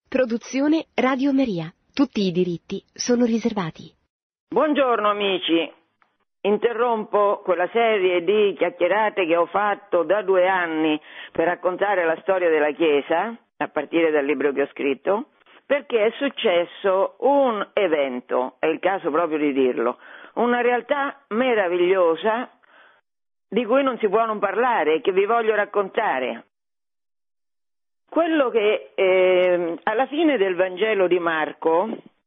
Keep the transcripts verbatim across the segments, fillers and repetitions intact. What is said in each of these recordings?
Produzione Radio Maria. Tutti i diritti sono riservati. Buongiorno amici. Interrompo quella serie di chiacchierate che ho fatto da due anni per raccontare la storia della Chiesa, a partire dal libro che ho scritto, perché è successo un evento, è il caso proprio di dirlo, una realtà meravigliosa di cui non si può non parlare e che vi voglio raccontare. Quello che eh, alla fine del Vangelo di Marco,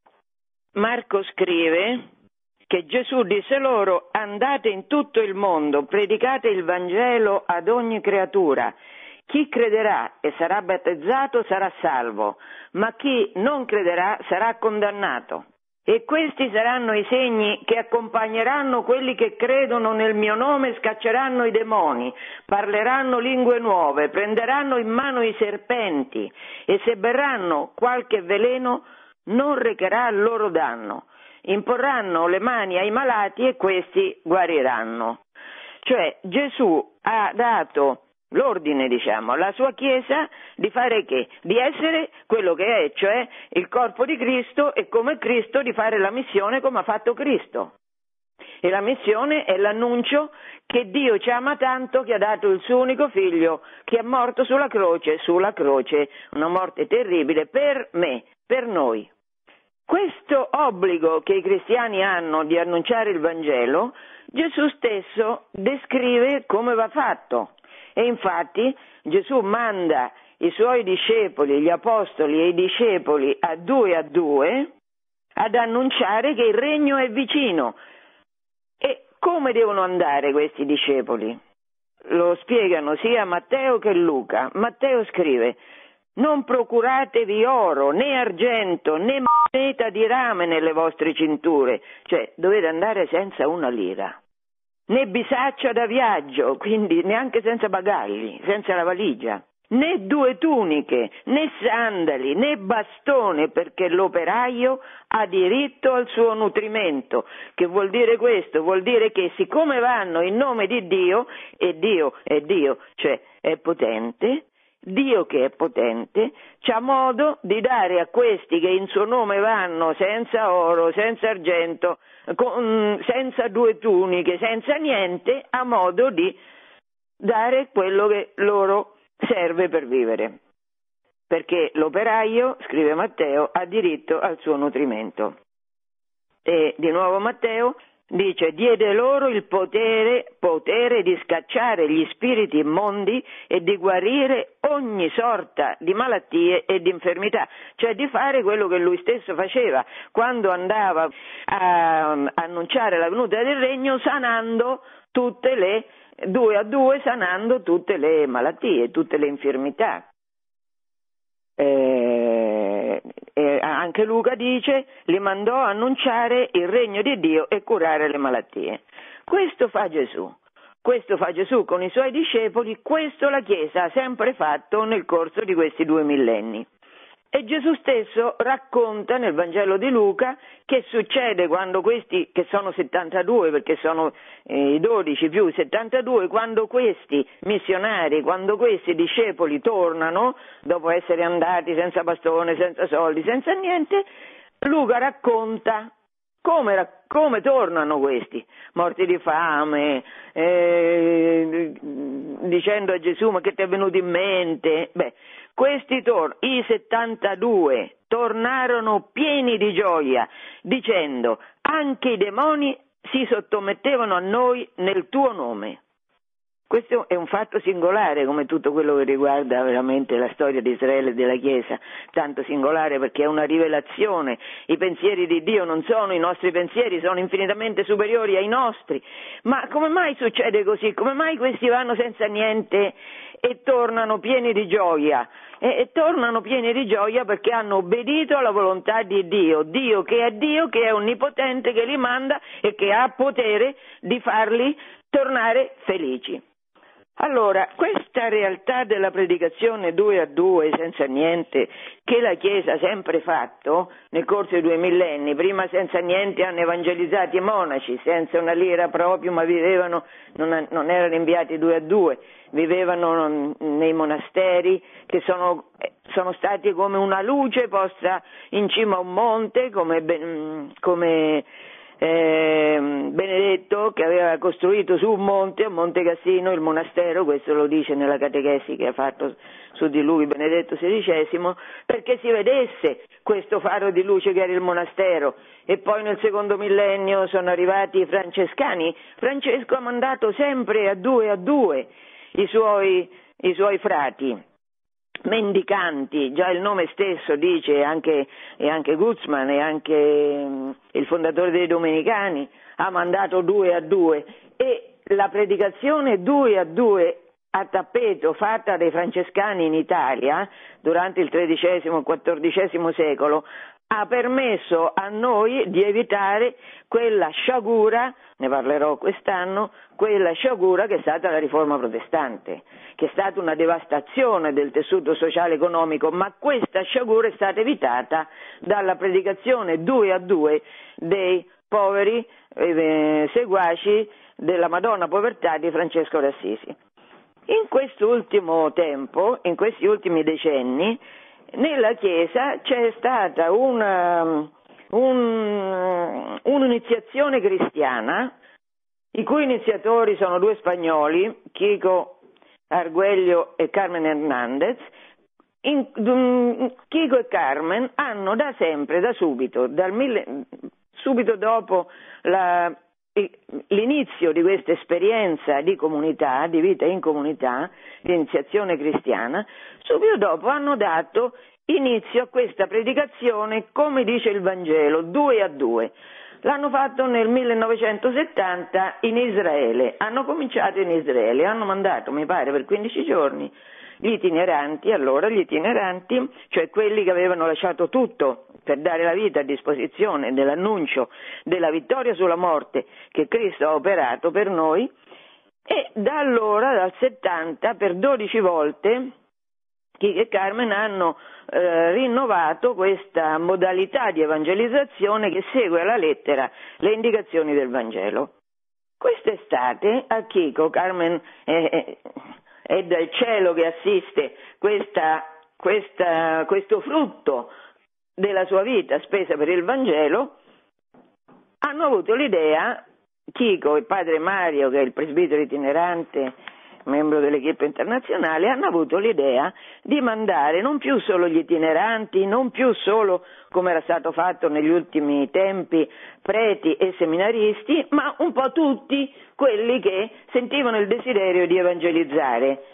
Marco scrive che Gesù disse loro: andate in tutto il mondo, predicate il Vangelo ad ogni creatura. Chi crederà e sarà battezzato sarà salvo, ma chi non crederà sarà condannato. E questi saranno i segni che accompagneranno quelli che credono nel mio nome: scacceranno i demoni, parleranno lingue nuove, prenderanno in mano i serpenti e se berranno qualche veleno non recherà loro danno. Imporranno le mani ai malati e questi guariranno. Cioè Gesù ha dato l'ordine, diciamo, alla sua Chiesa di fare che? Di essere quello che è, cioè il corpo di Cristo, e come Cristo di fare la missione come ha fatto Cristo. E la missione è l'annuncio che Dio ci ama tanto che ha dato il suo unico figlio, che è morto sulla croce, sulla croce, una morte terribile per me, per noi. Questo obbligo che i cristiani hanno di annunciare il Vangelo, Gesù stesso descrive come va fatto. E infatti Gesù manda i suoi discepoli, gli apostoli e i discepoli a due a due ad annunciare che il regno è vicino. E come devono andare questi discepoli? Lo spiegano sia Matteo che Luca. Matteo scrive: non procuratevi oro, né argento, né moneta di rame nelle vostre cinture, cioè dovete andare senza una lira. Né bisaccia da viaggio, quindi neanche senza bagagli, senza la valigia, né due tuniche, né sandali, né bastone, perché l'operaio ha diritto al suo nutrimento. Che vuol dire questo? Vuol dire che siccome vanno in nome di Dio, e Dio è Dio, cioè è potente, Dio che è potente, c'ha modo di dare a questi che in suo nome vanno senza oro, senza argento, con, senza due tuniche, senza niente, ha modo di dare quello che loro serve per vivere. Perché l'operaio, scrive Matteo, ha diritto al suo nutrimento. E di nuovo Matteo dice: diede loro il potere, potere di scacciare gli spiriti immondi e di guarire ogni sorta di malattie e di infermità, cioè di fare quello che lui stesso faceva quando andava a annunciare la venuta del regno, sanando tutte le, due a due, sanando tutte le malattie, tutte le infermità. Eh, eh, anche Luca dice: li mandò a annunciare il regno di Dio e curare le malattie. Questo fa Gesù, questo fa Gesù con i suoi discepoli, questo la Chiesa ha sempre fatto nel corso di questi due millenni. E Gesù stesso racconta nel Vangelo di Luca che succede quando questi, che sono settantadue, perché sono eh, i dodici più settantadue, quando questi missionari, quando questi discepoli tornano, dopo essere andati senza bastone, senza soldi, senza niente, Luca racconta come, come tornano questi, morti di fame, eh, dicendo a Gesù: ma che ti è venuto in mente? Beh, questi tor- i settantadue tornarono pieni di gioia, dicendo: anche i demoni si sottomettevano a noi nel tuo nome. Questo è un fatto singolare, come tutto quello che riguarda veramente la storia di Israele e della Chiesa, tanto singolare perché è una rivelazione. I pensieri di Dio non sono i nostri pensieri, sono infinitamente superiori ai nostri. Ma come mai succede così? Come mai questi vanno senza niente e tornano pieni di gioia? E, e tornano pieni di gioia perché hanno obbedito alla volontà di Dio, Dio che è Dio, che è onnipotente, che li manda e che ha potere di farli tornare felici. Allora, questa realtà della predicazione due a due, senza niente, che la Chiesa ha sempre fatto nel corso dei due millenni, prima senza niente hanno evangelizzato i monaci, senza una lira proprio, ma vivevano, non, non erano inviati due a due, vivevano nei monasteri che sono, sono stati come una luce posta in cima a un monte, come, come Eh, Benedetto, che aveva costruito su un monte, a Monte Cassino, il monastero, questo lo dice nella catechesi che ha fatto su di lui Benedetto sedicesimo, perché si vedesse questo faro di luce che era il monastero. E poi nel secondo millennio sono arrivati i francescani. Francesco ha mandato sempre a due a due i suoi, i suoi frati mendicanti, già il nome stesso dice, anche, e anche Guzman e anche um, il fondatore dei Domenicani ha mandato due a due, e la predicazione due a due a tappeto fatta dai francescani in Italia durante il tredicesimo e quattordicesimo secolo ha permesso a noi di evitare quella sciagura, ne parlerò quest'anno, quella sciagura che è stata la riforma protestante, che è stata una devastazione del tessuto sociale economico, ma questa sciagura è stata evitata dalla predicazione due a due dei poveri eh, seguaci della Madonna Povertà di Francesco d'Assisi. In quest'ultimo tempo, in questi ultimi decenni, nella Chiesa c'è stata una, un, un'iniziazione cristiana, i cui iniziatori sono due spagnoli, Chico Arguello e Carmen Hernandez. In, um, Chico e Carmen hanno da sempre, da subito, dal mille, subito dopo la, l'inizio di questa esperienza di comunità, di vita in comunità, di iniziazione cristiana, subito dopo hanno dato inizio a questa predicazione, come dice il Vangelo, due a due. L'hanno fatto nel millenovecentosettanta in Israele, hanno cominciato in Israele, hanno mandato, mi pare, per quindici giorni gli itineranti, allora gli itineranti, cioè quelli che avevano lasciato tutto per dare la vita a disposizione dell'annuncio della vittoria sulla morte che Cristo ha operato per noi, e da allora, dal settanta, per dodici volte, Chico e Carmen hanno eh, rinnovato questa modalità di evangelizzazione che segue alla lettera le indicazioni del Vangelo. Quest'estate a Chico, Carmen eh, è dal cielo che assiste questa, questa, questo frutto della sua vita spesa per il Vangelo, hanno avuto l'idea, Chico e padre Mario, che è il presbitero itinerante, membro dell'equipe internazionale, hanno avuto l'idea di mandare non più solo gli itineranti, non più solo, come era stato fatto negli ultimi tempi, preti e seminaristi, ma un po' tutti quelli che sentivano il desiderio di evangelizzare,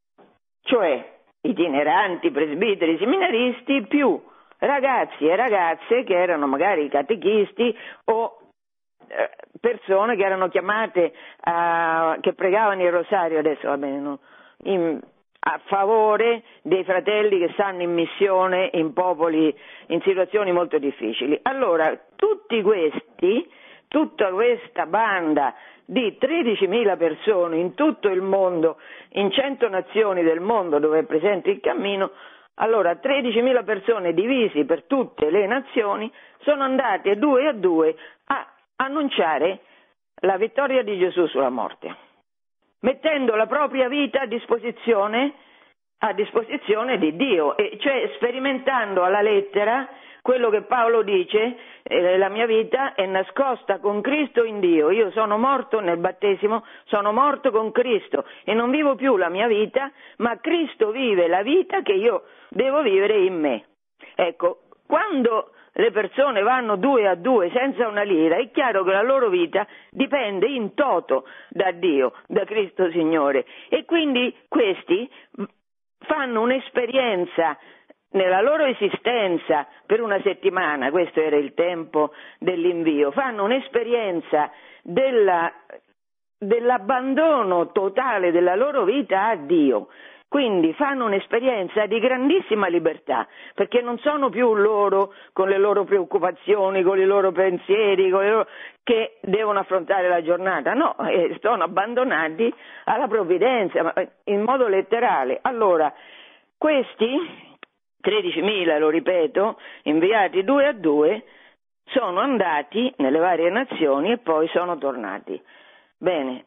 cioè itineranti, presbiteri, seminaristi, più ragazzi e ragazze che erano magari catechisti o persone che erano chiamate a, che pregavano il rosario, adesso va bene, no? in, a favore dei fratelli che stanno in missione in popoli, in situazioni molto difficili. Allora, tutti questi, tutta questa banda di tredicimila persone in tutto il mondo, in cento nazioni del mondo dove è presente il cammino, allora tredicimila persone divisi per tutte le nazioni sono andate due a due a annunciare la vittoria di Gesù sulla morte, mettendo la propria vita a disposizione, a disposizione di Dio, e cioè sperimentando alla lettera quello che Paolo dice, eh, la mia vita è nascosta con Cristo in Dio, io sono morto nel battesimo, sono morto con Cristo e non vivo più la mia vita, ma Cristo vive la vita che io devo vivere in me. Ecco, quando le persone vanno due a due senza una lira, è chiaro che la loro vita dipende in toto da Dio, da Cristo Signore, e quindi questi fanno un'esperienza nella loro esistenza per una settimana, questo era il tempo dell'invio, fanno un'esperienza della, dell'abbandono totale della loro vita a Dio. Quindi fanno un'esperienza di grandissima libertà, perché non sono più loro con le loro preoccupazioni, con i loro pensieri, con le loro... che devono affrontare la giornata, no, eh, sono abbandonati alla provvidenza, ma in modo letterale. Allora, questi tredicimila, lo ripeto, inviati due a due, sono andati nelle varie nazioni e poi sono tornati. Bene,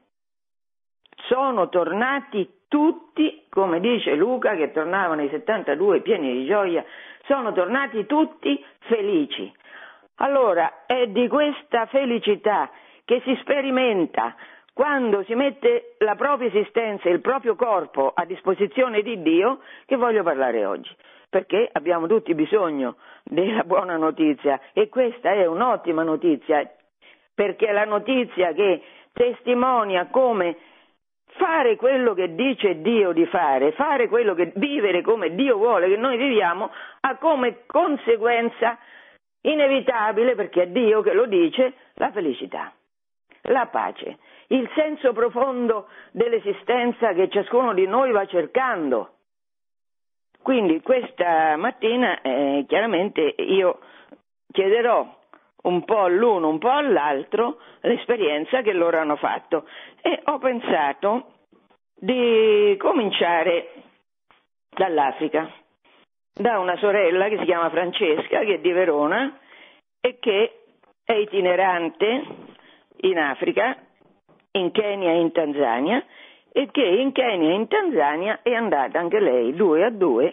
sono tornati tutti, come dice Luca, che tornavano i settantadue pieni di gioia, sono tornati tutti felici. Allora, è di questa felicità che si sperimenta quando si mette la propria esistenza e il proprio corpo a disposizione di Dio che voglio parlare oggi, perché abbiamo tutti bisogno della buona notizia e questa è un'ottima notizia, perché è la notizia che testimonia come fare quello che dice Dio di fare, fare quello che vivere come Dio vuole che noi viviamo, ha come conseguenza inevitabile, perché è Dio che lo dice, la felicità, la pace, il senso profondo dell'esistenza che ciascuno di noi va cercando. Quindi questa mattina eh, chiaramente io chiederò un po' all'uno, un po' all'altro l'esperienza che loro hanno fatto e ho pensato di cominciare dall'Africa, da una sorella che si chiama Francesca, che è di Verona e che è itinerante in Africa, in Kenya e in Tanzania, e che in Kenya e in Tanzania è andata anche lei due a due,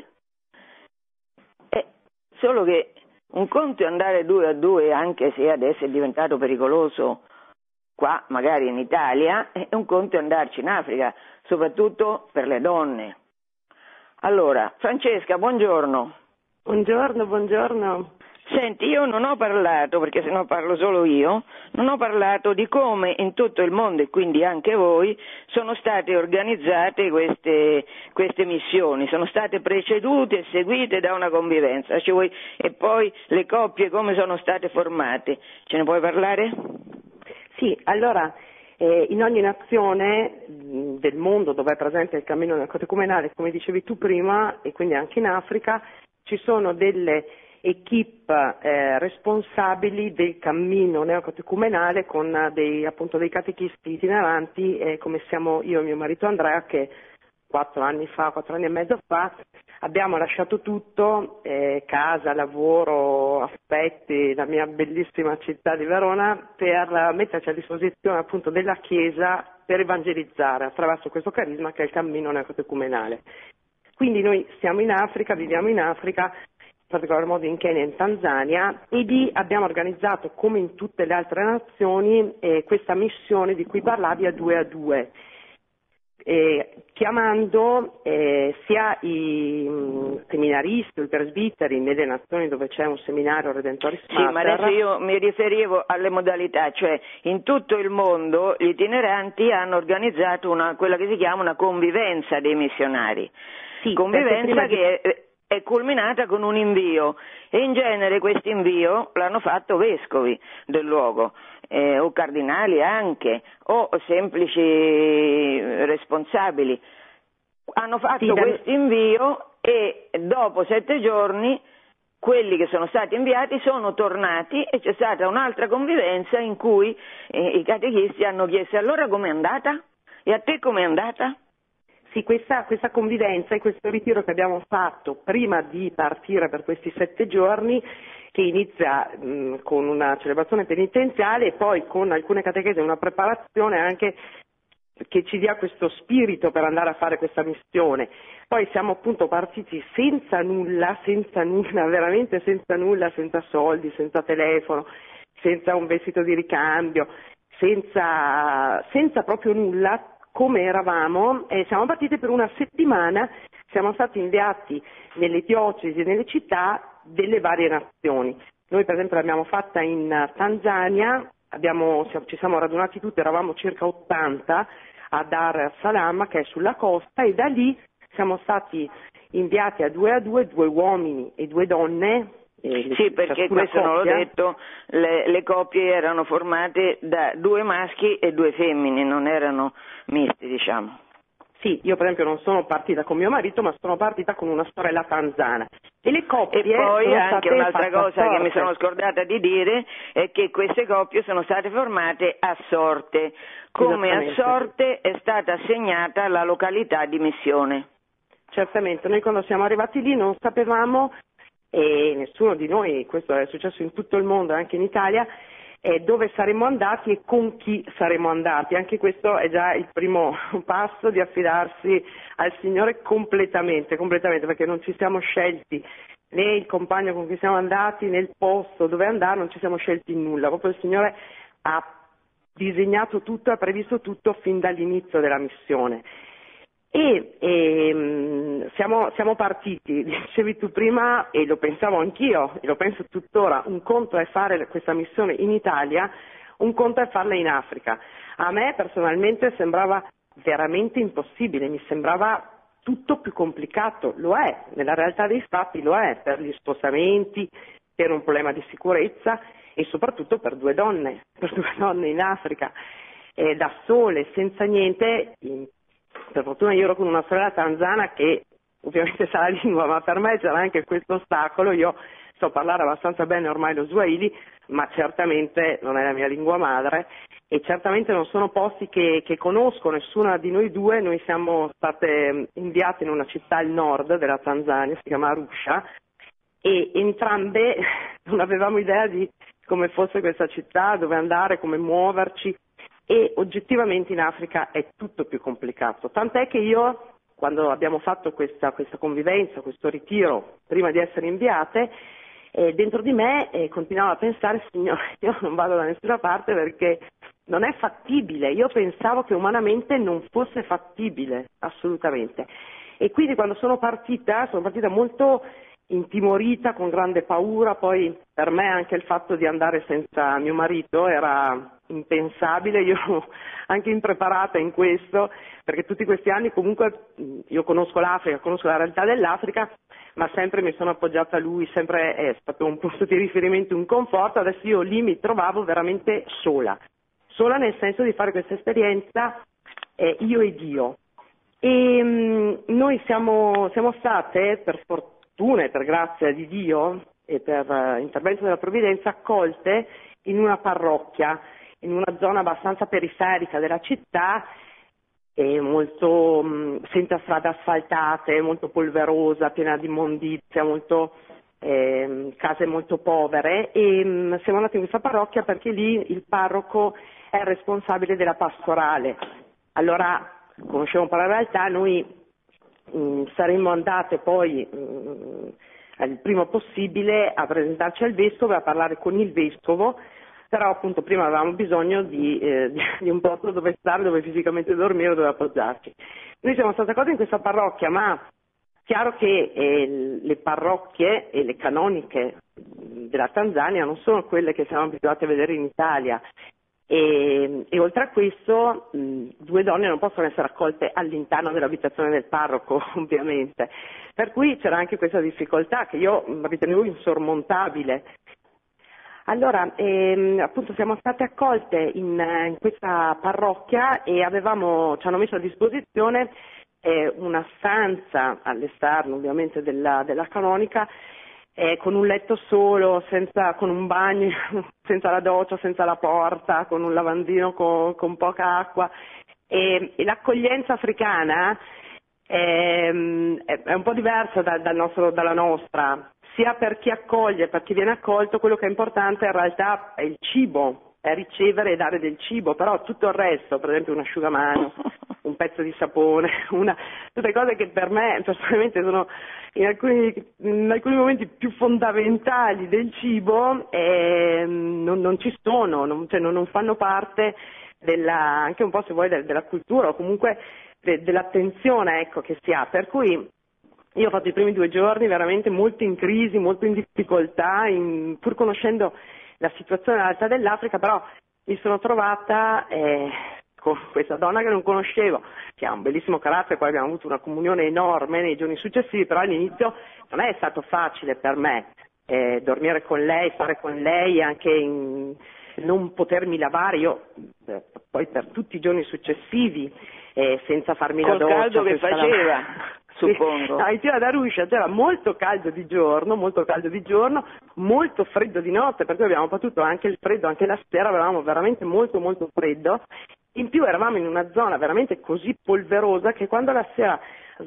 e solo che un conto è andare due a due, anche se adesso è diventato pericoloso qua, magari in Italia, e un conto è andarci in Africa, soprattutto per le donne. Allora, Francesca, buongiorno. Buongiorno, buongiorno. Senti, io non ho parlato, perché sennò parlo solo io, non ho parlato di come in tutto il mondo, e quindi anche voi, sono state organizzate queste, queste missioni, sono state precedute e seguite da una convivenza, cioè voi, e poi le coppie come sono state formate. Ce ne puoi parlare? Sì, allora, eh, in ogni nazione mh, del mondo dove è presente il cammino neocatecumenale, come dicevi tu prima, e quindi anche in Africa, ci sono delle equip eh, responsabili del cammino neocatecumenale con dei, appunto, dei catechisti itineranti, eh, come siamo io e mio marito Andrea, che quattro anni fa, quattro anni e mezzo fa, abbiamo lasciato tutto, eh, casa, lavoro, affetti, la mia bellissima città di Verona, per metterci a disposizione appunto della Chiesa per evangelizzare attraverso questo carisma che è il cammino neocatecumenale. Quindi noi siamo in Africa, viviamo in Africa, in particolar modo in Kenya e in Tanzania, e lì abbiamo organizzato, come in tutte le altre nazioni, eh, questa missione di cui parlavi a due a due, eh, chiamando eh, sia i mh, seminaristi o i presbiteri nelle nazioni dove c'è un seminario Redentoris Mater. Sì, ma adesso io mi riferivo alle modalità, cioè in tutto il mondo gli itineranti hanno organizzato una, quella che si chiama una convivenza dei missionari, sì, convivenza che di... è, è culminata con un invio, e in genere questo invio l'hanno fatto vescovi del luogo, eh, o cardinali anche, o semplici responsabili. Hanno fatto sì, questo invio e dopo sette giorni quelli che sono stati inviati sono tornati e c'è stata un'altra convivenza in cui eh, i catechisti hanno chiesto: allora com'è andata? E a te com'è andata? Sì, questa, questa convivenza e questo ritiro che abbiamo fatto prima di partire per questi sette giorni, che inizia mh, con una celebrazione penitenziale e poi con alcune catechesi e una preparazione anche che ci dia questo spirito per andare a fare questa missione. Poi siamo appunto partiti senza nulla, senza nulla, veramente senza nulla, senza soldi, senza telefono, senza un vestito di ricambio, senza, senza proprio nulla, come eravamo, e siamo partiti per una settimana, siamo stati inviati nelle diocesi e nelle città delle varie nazioni. Noi per esempio l'abbiamo fatta in Tanzania, abbiamo, ci siamo radunati tutti, eravamo circa ottanta a Dar es Salaam, che è sulla costa, e da lì siamo stati inviati a due a due, due uomini e due donne. Eh, sì, perché questo non l'ho detto, le, le coppie erano formate da due maschi e due femmine, non erano misti, diciamo. Sì, io per esempio non sono partita con mio marito, ma sono partita con una sorella tanzana. E le coppie E poi sono anche state un'altra fatte a cosa che mi sorte. sono scordata di dire è che queste coppie sono state formate a sorte, come a Esattamente. sorte è stata assegnata la località di missione. Certamente, noi quando siamo arrivati lì non sapevamo, e nessuno di noi, questo è successo in tutto il mondo, anche in Italia, eh, dove saremmo andati e con chi saremmo andati. Anche questo è già il primo passo di affidarsi al Signore completamente, completamente, perché non ci siamo scelti né il compagno con cui siamo andati né il posto dove andare, non ci siamo scelti in nulla, proprio il Signore ha disegnato tutto, ha previsto tutto fin dall'inizio della missione. E, e siamo, siamo partiti, dicevi tu prima, e lo pensavo anch'io, e lo penso tuttora, un conto è fare questa missione in Italia, un conto è farla in Africa. A me personalmente sembrava veramente impossibile, mi sembrava tutto più complicato, lo è, nella realtà dei fatti lo è, per gli spostamenti, per un problema di sicurezza e soprattutto per due donne, per due donne in Africa, eh, da sole, senza niente. In, Per fortuna io ero con una sorella tanzana che ovviamente sa la lingua, ma per me c'era anche questo ostacolo. Io so parlare abbastanza bene ormai lo Swahili, ma certamente non è la mia lingua madre e certamente non sono posti che, che conosco, nessuna di noi due. Noi siamo state inviate in una città al nord della Tanzania, si chiama Arusha, e entrambe non avevamo idea di come fosse questa città, dove andare, come muoverci. E oggettivamente in Africa è tutto più complicato, tant'è che io, quando abbiamo fatto questa, questa convivenza, questo ritiro, prima di essere inviate, eh, dentro di me eh, continuavo a pensare, signore, io non vado da nessuna parte perché non è fattibile. Io pensavo che umanamente non fosse fattibile, assolutamente. E quindi quando sono partita, sono partita molto intimorita, con grande paura. Poi per me anche il fatto di andare senza mio marito era impensabile, io anche impreparata in questo, perché tutti questi anni comunque io conosco l'Africa, conosco la realtà dell'Africa, ma sempre mi sono appoggiata a lui, sempre è stato un punto di riferimento, un conforto. Adesso io lì mi trovavo veramente sola, sola nel senso di fare questa esperienza eh, io e Dio. E mh, noi siamo, siamo state, per fortuna e per grazia di Dio e per uh, intervento della provvidenza, accolte in una parrocchia, in una zona abbastanza periferica della città, e molto mh, senza strade asfaltate, molto polverosa, piena di immondizia, molto, eh, case molto povere, e mh, siamo andati in questa parrocchia perché lì il parroco è responsabile della pastorale. Allora conosciamo un po' la realtà, noi mh, saremmo andate poi mh, il prima possibile a presentarci al vescovo e a parlare con il vescovo, però appunto prima avevamo bisogno di, eh, di un posto dove stare, dove fisicamente dormire, dove appoggiarci. Noi siamo state accolti in questa parrocchia, ma chiaro che eh, le parrocchie e le canoniche della Tanzania non sono quelle che siamo abituati a vedere in Italia. E, e oltre a questo mh, due donne non possono essere accolte all'interno dell'abitazione del parroco, ovviamente, per cui c'era anche questa difficoltà che io ritenevo insormontabile. Allora, ehm, appunto siamo state accolte in, in questa parrocchia e avevamo, ci hanno messo a disposizione eh, una stanza all'esterno ovviamente della, della canonica, eh, con un letto solo, senza, con un bagno, senza la doccia, senza la porta, con un lavandino con, con poca acqua. E, e l'accoglienza africana è, è un po' diversa da, dal nostro, dalla nostra, sia per chi accoglie, per chi viene accolto. Quello che è importante in realtà è il cibo, è ricevere e dare del cibo, però tutto il resto, per esempio un asciugamano, un pezzo di sapone, una, tutte cose che per me personalmente sono in alcuni, in alcuni momenti più fondamentali del cibo, eh, non, non ci sono, non, cioè non, non fanno parte della, anche un po' se vuoi della cultura o comunque de, dell'attenzione, ecco, che si ha, per cui io ho fatto i primi due giorni veramente molto in crisi, molto in difficoltà, in, pur conoscendo la situazione in realtà dell'Africa, però mi sono trovata eh, con questa donna che non conoscevo, che ha un bellissimo carattere. Poi abbiamo avuto una comunione enorme nei giorni successivi, però all'inizio non è stato facile per me eh, dormire con lei, stare con lei, anche in, non potermi lavare. Io eh, poi per tutti i giorni successivi eh, senza farmi Col la doccia. caldo che faceva, la... suppongo. No, in Pieve ad Arusha c'era molto caldo di giorno, molto caldo di giorno, molto freddo di notte, perché abbiamo potuto anche il freddo, anche la sera avevamo veramente molto molto freddo. In più eravamo in una zona veramente così polverosa che quando la sera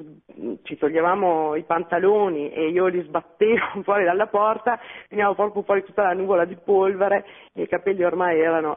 ci toglievamo i pantaloni e io li sbattevo fuori dalla porta, veniva proprio fuori tutta la nuvola di polvere e i capelli ormai erano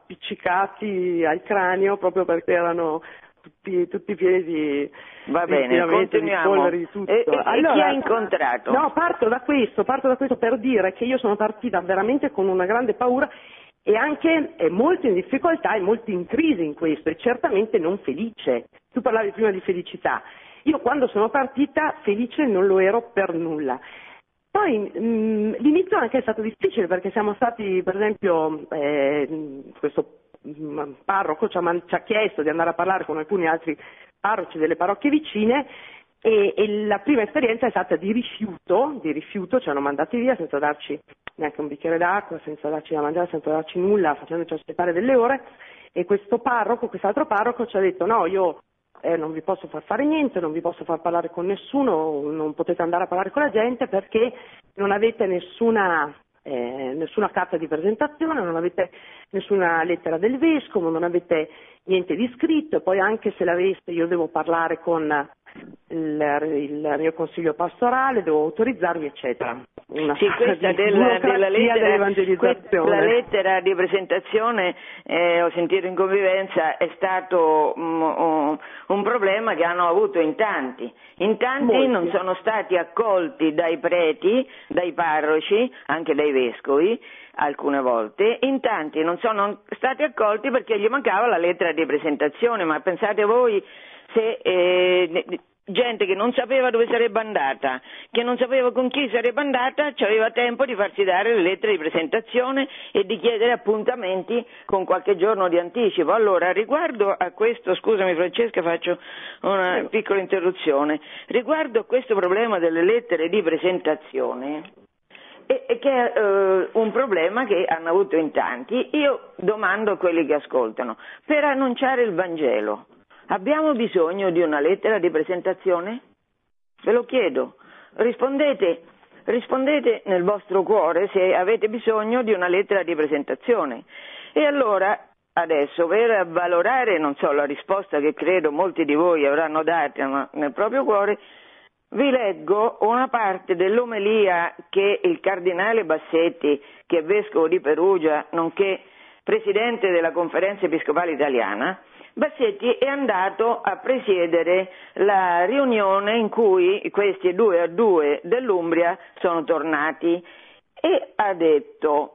appiccicati al cranio proprio perché erano tutti, tutti pieni di, Va bene, continuiamo. Di polvere, di tutto. E, e, allora, e chi ha incontrato? No, parto da questo, parto da questo per dire che io sono partita veramente con una grande paura e anche eh, molto in difficoltà e molto in crisi in questo e certamente non felice. Tu parlavi prima di felicità. Io quando sono partita felice non lo ero per nulla. Poi mh, l'inizio anche è stato difficile perché siamo stati, per esempio, eh, questo mh, parroco ci ha, ci ha chiesto di andare a parlare con alcuni altri parroci delle parrocchie vicine e, e la prima esperienza è stata di rifiuto, di rifiuto, ci hanno mandati via senza darci neanche un bicchiere d'acqua, senza darci da mangiare, senza darci nulla, facendoci aspettare delle ore e questo parroco, quest'altro parroco ci ha detto no, io Eh, non vi posso far fare niente, non vi posso far parlare con nessuno, non potete andare a parlare con la gente perché non avete nessuna, eh, nessuna carta di presentazione, non avete nessuna lettera del vescovo, non avete niente di scritto e poi anche se l'aveste io devo parlare con il, il mio consiglio pastorale, devo autorizzarvi eccetera. Una sì, questa della, della lettera, questa, la lettera di presentazione, eh, ho sentito in convivenza, è stato um, un, un problema che hanno avuto in tanti. In tanti Molti. Non sono stati accolti dai preti, dai parroci, anche dai vescovi, alcune volte, in tanti non sono stati accolti perché gli mancava la lettera di presentazione, ma pensate voi se eh, gente che non sapeva dove sarebbe andata, che non sapeva con chi sarebbe andata, aveva tempo di farsi dare le lettere di presentazione e di chiedere appuntamenti con qualche giorno di anticipo. Allora, riguardo a questo, scusami Francesca, faccio una piccola interruzione, riguardo a questo problema delle lettere di presentazione, e, e che è eh, un problema che hanno avuto in tanti, io domando a quelli che ascoltano, per annunciare il Vangelo, abbiamo bisogno di una lettera di presentazione? Ve lo chiedo. Rispondete, rispondete nel vostro cuore se avete bisogno di una lettera di presentazione. E allora, adesso, per valorare, non so, la risposta che credo molti di voi avranno dato nel proprio cuore, vi leggo una parte dell'omelia che il cardinale Bassetti, che è vescovo di Perugia, nonché presidente della Conferenza Episcopale Italiana, Bassetti è andato a presiedere la riunione in cui questi due a due dell'Umbria sono tornati e ha detto: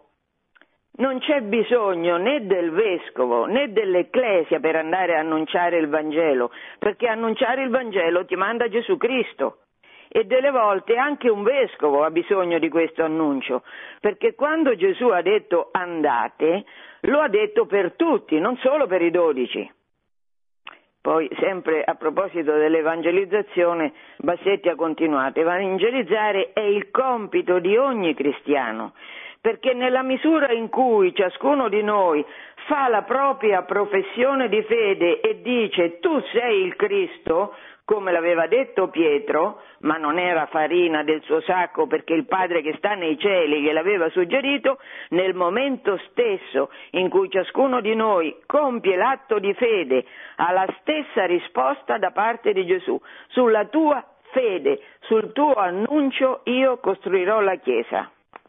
non c'è bisogno né del vescovo né dell'ecclesia per andare a annunciare il Vangelo, perché annunciare il Vangelo ti manda Gesù Cristo. E delle volte anche un vescovo ha bisogno di questo annuncio, perché quando Gesù ha detto andate, lo ha detto per tutti, non solo per i dodici. Poi, sempre a proposito dell'evangelizzazione, Bassetti ha continuato: evangelizzare è il compito di ogni cristiano, perché nella misura in cui ciascuno di noi fa la propria professione di fede e dice tu sei il Cristo, come l'aveva detto Pietro, ma non era farina del suo sacco perché il Padre che sta nei cieli gliel'aveva suggerito, nel momento stesso in cui ciascuno di noi compie l'atto di fede ha la stessa risposta da parte di Gesù: sulla tua fede, sul tuo annuncio io costruirò la Chiesa.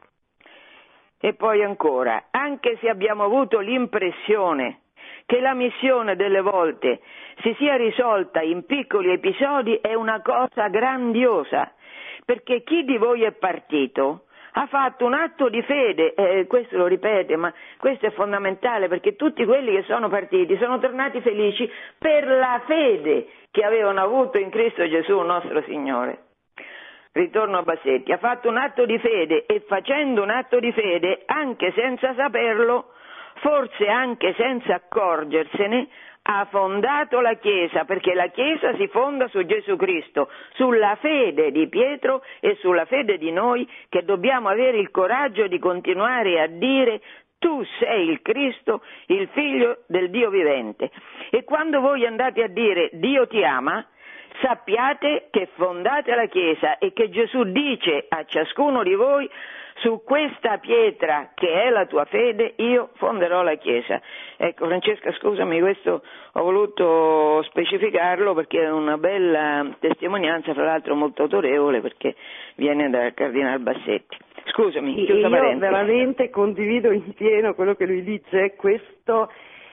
E poi ancora, anche se abbiamo avuto l'impressione che la missione delle volte si sia risolta in piccoli episodi, è una cosa grandiosa, perché chi di voi è partito ha fatto un atto di fede, eh, questo lo ripete, ma questo è fondamentale, perché tutti quelli che sono partiti sono tornati felici per la fede che avevano avuto in Cristo Gesù nostro Signore. Ritorno a Bassetti, ha fatto un atto di fede e facendo un atto di fede, anche senza saperlo, forse anche senza accorgersene, ha fondato la Chiesa, perché la Chiesa si fonda su Gesù Cristo, sulla fede di Pietro e sulla fede di noi, che dobbiamo avere il coraggio di continuare a dire tu sei il Cristo, il figlio del Dio vivente. E quando voi andate a dire Dio ti ama, sappiate che fondate la Chiesa e che Gesù dice a ciascuno di voi: su questa pietra che è la tua fede io fonderò la Chiesa. Ecco, Francesca, scusami, questo ho voluto specificarlo perché è una bella testimonianza, fra l'altro molto autorevole, perché viene dal Cardinal Bassetti. Scusami, sì, chiusa io parentesi. veramente condivido in pieno quello che lui dice, questo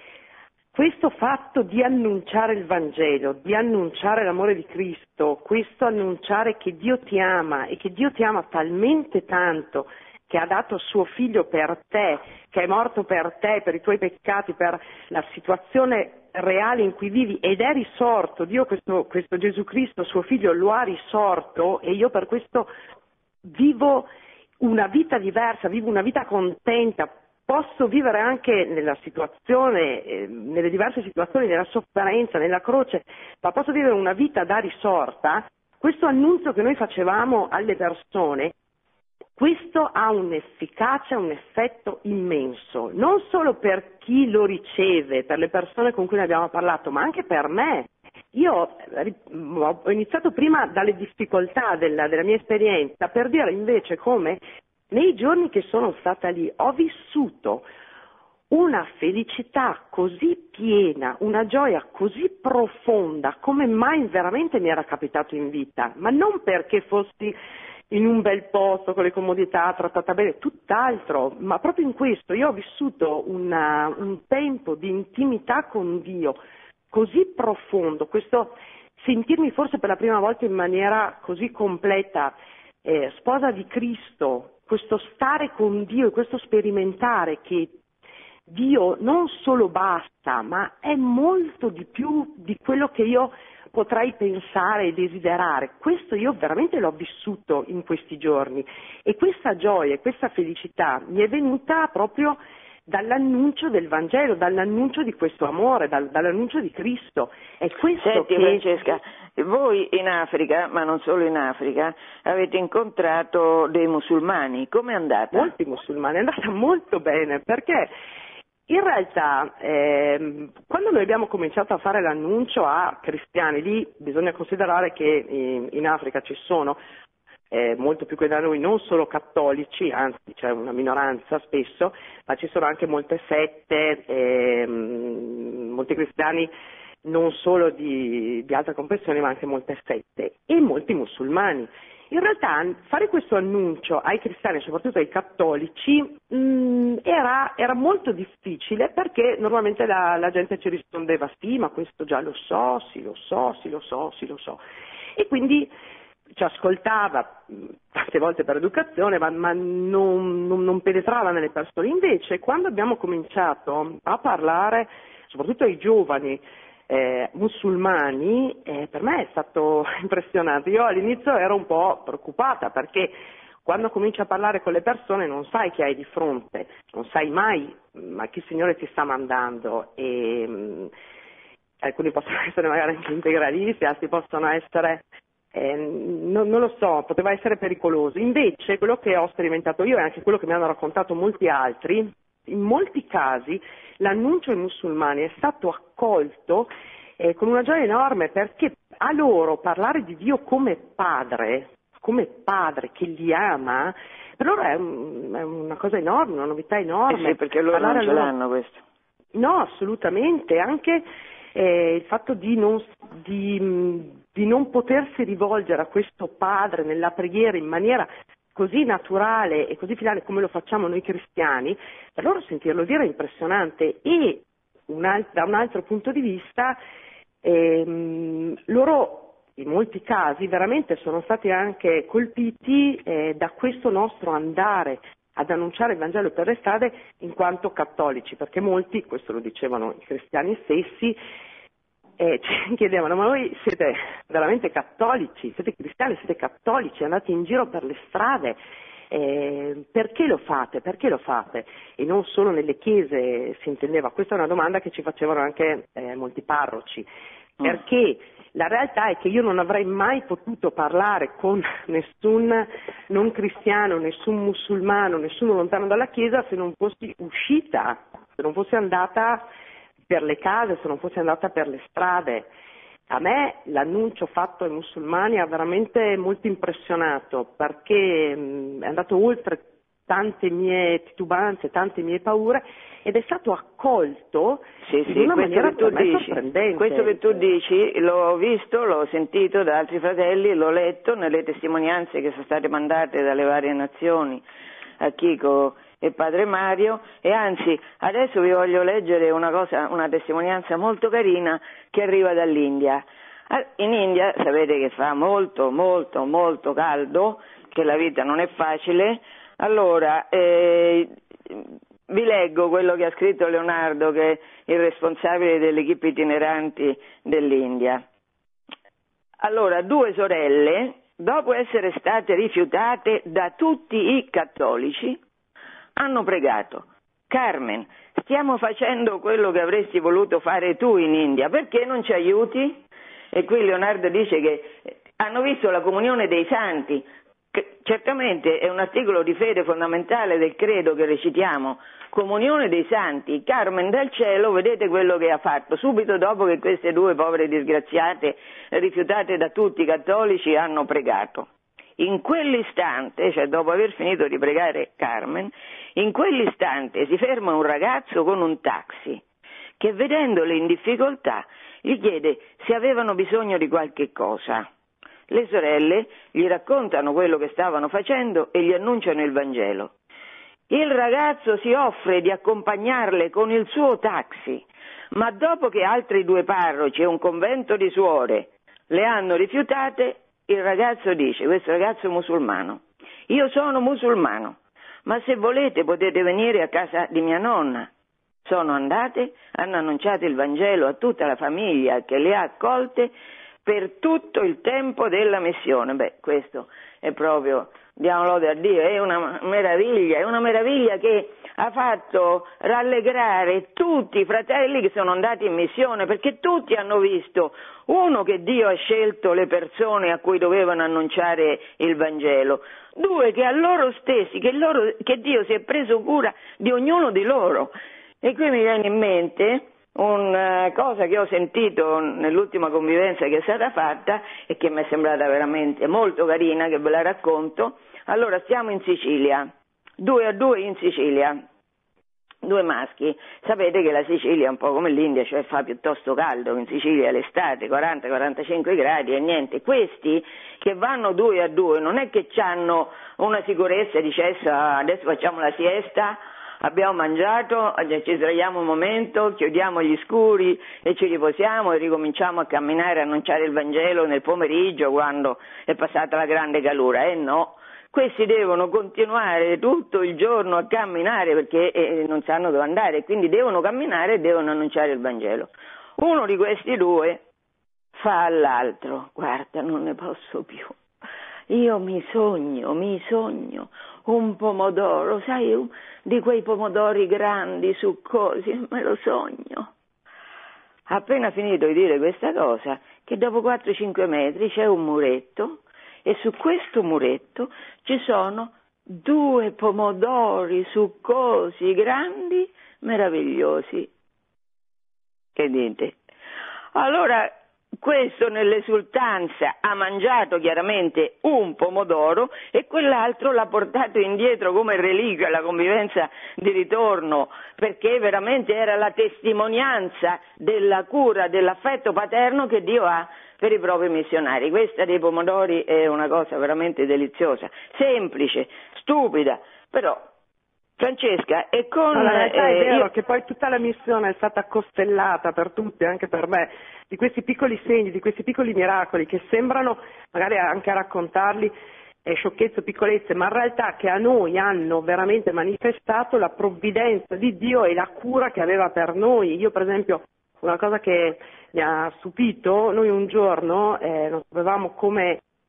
Questo fatto di annunciare il Vangelo, di annunciare l'amore di Cristo, questo annunciare che Dio ti ama e che Dio ti ama talmente tanto che ha dato suo figlio per te, che è morto per te, per i tuoi peccati, per la situazione reale in cui vivi ed è risorto, Dio questo, questo Gesù Cristo, suo figlio, lo ha risorto e io per questo vivo una vita diversa, vivo una vita contenta. Posso vivere anche nella situazione, eh, nelle diverse situazioni, nella sofferenza, nella croce, ma posso vivere una vita da risorta. Questo annuncio che noi facevamo alle persone, questo ha un'efficacia, un effetto immenso, non solo per chi lo riceve, per le persone con cui ne abbiamo parlato, ma anche per me. Io ho iniziato prima dalle difficoltà della, della mia esperienza, per dire invece come nei giorni che sono stata lì ho vissuto una felicità così piena, una gioia così profonda come mai veramente mi era capitato in vita, ma non perché fossi in un bel posto con le comodità, trattata bene, tutt'altro, ma proprio in questo io ho vissuto una, un tempo di intimità con Dio così profondo, questo sentirmi forse per la prima volta in maniera così completa eh, sposa di Cristo, questo stare con Dio e questo sperimentare che Dio non solo basta, ma è molto di più di quello che io potrei pensare e desiderare. Questo io veramente l'ho vissuto in questi giorni e questa gioia e questa felicità mi è venuta proprio dall'annuncio del Vangelo, dall'annuncio di questo amore, dal, dall'annuncio di Cristo. È questo Senti, che... Francesca, voi in Africa, ma non solo in Africa, avete incontrato dei musulmani, com'è andata? Molti musulmani, è andata molto bene, perché in realtà ehm, quando noi abbiamo cominciato a fare l'annuncio a cristiani, lì bisogna considerare che in, in Africa ci sono Eh, molto più che da noi, non solo cattolici, anzi c'è una minoranza spesso, ma ci sono anche molte sette, ehm, molti cristiani non solo di, di altre confessioni, ma anche molte sette e molti musulmani. In realtà fare questo annuncio ai cristiani, soprattutto ai cattolici, mh, era, era molto difficile perché normalmente la, la gente ci rispondeva sì, ma questo già lo so, sì lo so, sì lo so, sì lo so. E quindi ci ascoltava tante volte per educazione, ma, ma non, non, non penetrava nelle persone. Invece, quando abbiamo cominciato a parlare, soprattutto ai giovani eh, musulmani, eh, per me è stato impressionante. Io all'inizio ero un po' preoccupata perché quando cominci a parlare con le persone non sai chi hai di fronte, non sai mai ma chi il Signore ti sta mandando. E, mh, alcuni possono essere magari anche integralisti, altri possono essere... Eh, non, non lo so, poteva essere pericoloso. Invece quello che ho sperimentato io e anche quello che mi hanno raccontato molti altri, in molti casi l'annuncio ai musulmani è stato accolto eh, con una gioia enorme, perché a loro parlare di Dio come padre, come padre che li ama, per loro è, un, è una cosa enorme, una novità enorme. Eh sì, perché loro parlare non ce loro... l'hanno questo. No, assolutamente, anche eh, il fatto di non, di, di non potersi rivolgere a questo padre nella preghiera in maniera così naturale e così fidale come lo facciamo noi cristiani, per loro sentirlo dire è impressionante. E un alt- da un altro punto di vista ehm, loro in molti casi veramente sono stati anche colpiti eh, da questo nostro andare ad annunciare il Vangelo per le strade in quanto cattolici, perché molti, questo lo dicevano i cristiani stessi, eh, ci chiedevano: ma voi siete veramente cattolici, siete cristiani, siete cattolici, andate in giro per le strade, eh, perché lo fate, perché lo fate? E non solo nelle chiese si intendeva, questa è una domanda che ci facevano anche eh, molti parroci, perché La realtà è che io non avrei mai potuto parlare con nessun non cristiano, nessun musulmano, nessuno lontano dalla Chiesa se non fossi uscita, se non fossi andata per le case, se non fossi andata per le strade. A me l'annuncio fatto ai musulmani ha veramente molto impressionato, perché mh, è andato oltre tante mie titubanze, tante mie paure, ed è stato accolto sì, in sì, una questo maniera che tu dici, sorprendente. questo che tu dici l'ho visto, l'ho sentito da altri fratelli, l'ho letto nelle testimonianze che sono state mandate dalle varie nazioni a Chico e Padre Mario, e anzi adesso vi voglio leggere una cosa, una testimonianza molto carina che arriva dall'India. In India sapete che fa molto molto molto caldo, che la vita non è facile. Allora eh, vi leggo quello che ha scritto Leonardo, che è il responsabile delle equipe itineranti dell'India. Allora, due sorelle, dopo essere state rifiutate da tutti i cattolici, hanno pregato: Carmen, stiamo facendo quello che avresti voluto fare tu in India, perché non ci aiuti? E qui Leonardo dice che hanno visto la comunione dei santi, che certamente è un articolo di fede fondamentale del credo che recitiamo, comunione dei santi. Carmen dal cielo, vedete quello che ha fatto, subito dopo che queste due povere disgraziate, rifiutate da tutti i cattolici, hanno pregato. In quell'istante, cioè dopo aver finito di pregare Carmen, in quell'istante si ferma un ragazzo con un taxi che, vedendole in difficoltà, gli chiede se avevano bisogno di qualche cosa. Le sorelle gli raccontano quello che stavano facendo e gli annunciano il Vangelo. Il ragazzo si offre di accompagnarle con il suo taxi, ma dopo che altri due parroci e un convento di suore le hanno rifiutate, il ragazzo dice, questo ragazzo musulmano: io sono musulmano, ma se volete potete venire a casa di mia nonna. Sono andate, hanno annunciato il Vangelo a tutta la famiglia che le ha accolte per tutto il tempo della missione. Beh, questo è proprio, diamo lode a Dio, è una meraviglia, è una meraviglia che ha fatto rallegrare tutti i fratelli che sono andati in missione, perché tutti hanno visto, uno, che Dio ha scelto le persone a cui dovevano annunciare il Vangelo, due, che a loro stessi, che, loro, che Dio si è preso cura di ognuno di loro. E qui mi viene in mente una cosa che ho sentito nell'ultima convivenza che è stata fatta e che mi è sembrata veramente molto carina, che ve la racconto. Allora, stiamo in Sicilia, due a due in Sicilia, due maschi. Sapete che la Sicilia è un po' come l'India, cioè fa piuttosto caldo. In Sicilia l'estate quaranta quarantacinque gradi e niente. Questi che vanno due a due non è che hanno una sicurezza, dice adesso facciamo la siesta, abbiamo mangiato, ci sdraiamo un momento, chiudiamo gli scuri e ci riposiamo e ricominciamo a camminare, a annunciare il Vangelo nel pomeriggio quando è passata la grande calura. Eh no, questi devono continuare tutto il giorno a camminare perché eh, non sanno dove andare, quindi devono camminare e devono annunciare il Vangelo. Uno di questi due fa all'altro: guarda, non ne posso più. Io mi sogno, mi sogno un pomodoro, sai, un, di quei pomodori grandi, succosi, me lo sogno. Appena finito di dire questa cosa, che dopo quattro cinque metri c'è un muretto e su questo muretto ci sono due pomodori succosi, grandi, meravigliosi. Che dite? Allora, questo nell'esultanza ha mangiato chiaramente un pomodoro e quell'altro l'ha portato indietro come reliquia alla convivenza di ritorno, perché veramente era la testimonianza della cura, dell'affetto paterno che Dio ha per i propri missionari. Questa dei pomodori è una cosa veramente deliziosa, semplice, stupida, però Francesca, e con... No, la realtà è eh, vero io... che poi tutta la missione è stata costellata per tutti, anche per me, di questi piccoli segni, di questi piccoli miracoli che sembrano, magari anche a raccontarli, eh, sciocchezze, piccolezze, ma in realtà che a noi hanno veramente manifestato la provvidenza di Dio e la cura che aveva per noi. Io per esempio, una cosa che mi ha stupito, noi un giorno eh, non sapevamo come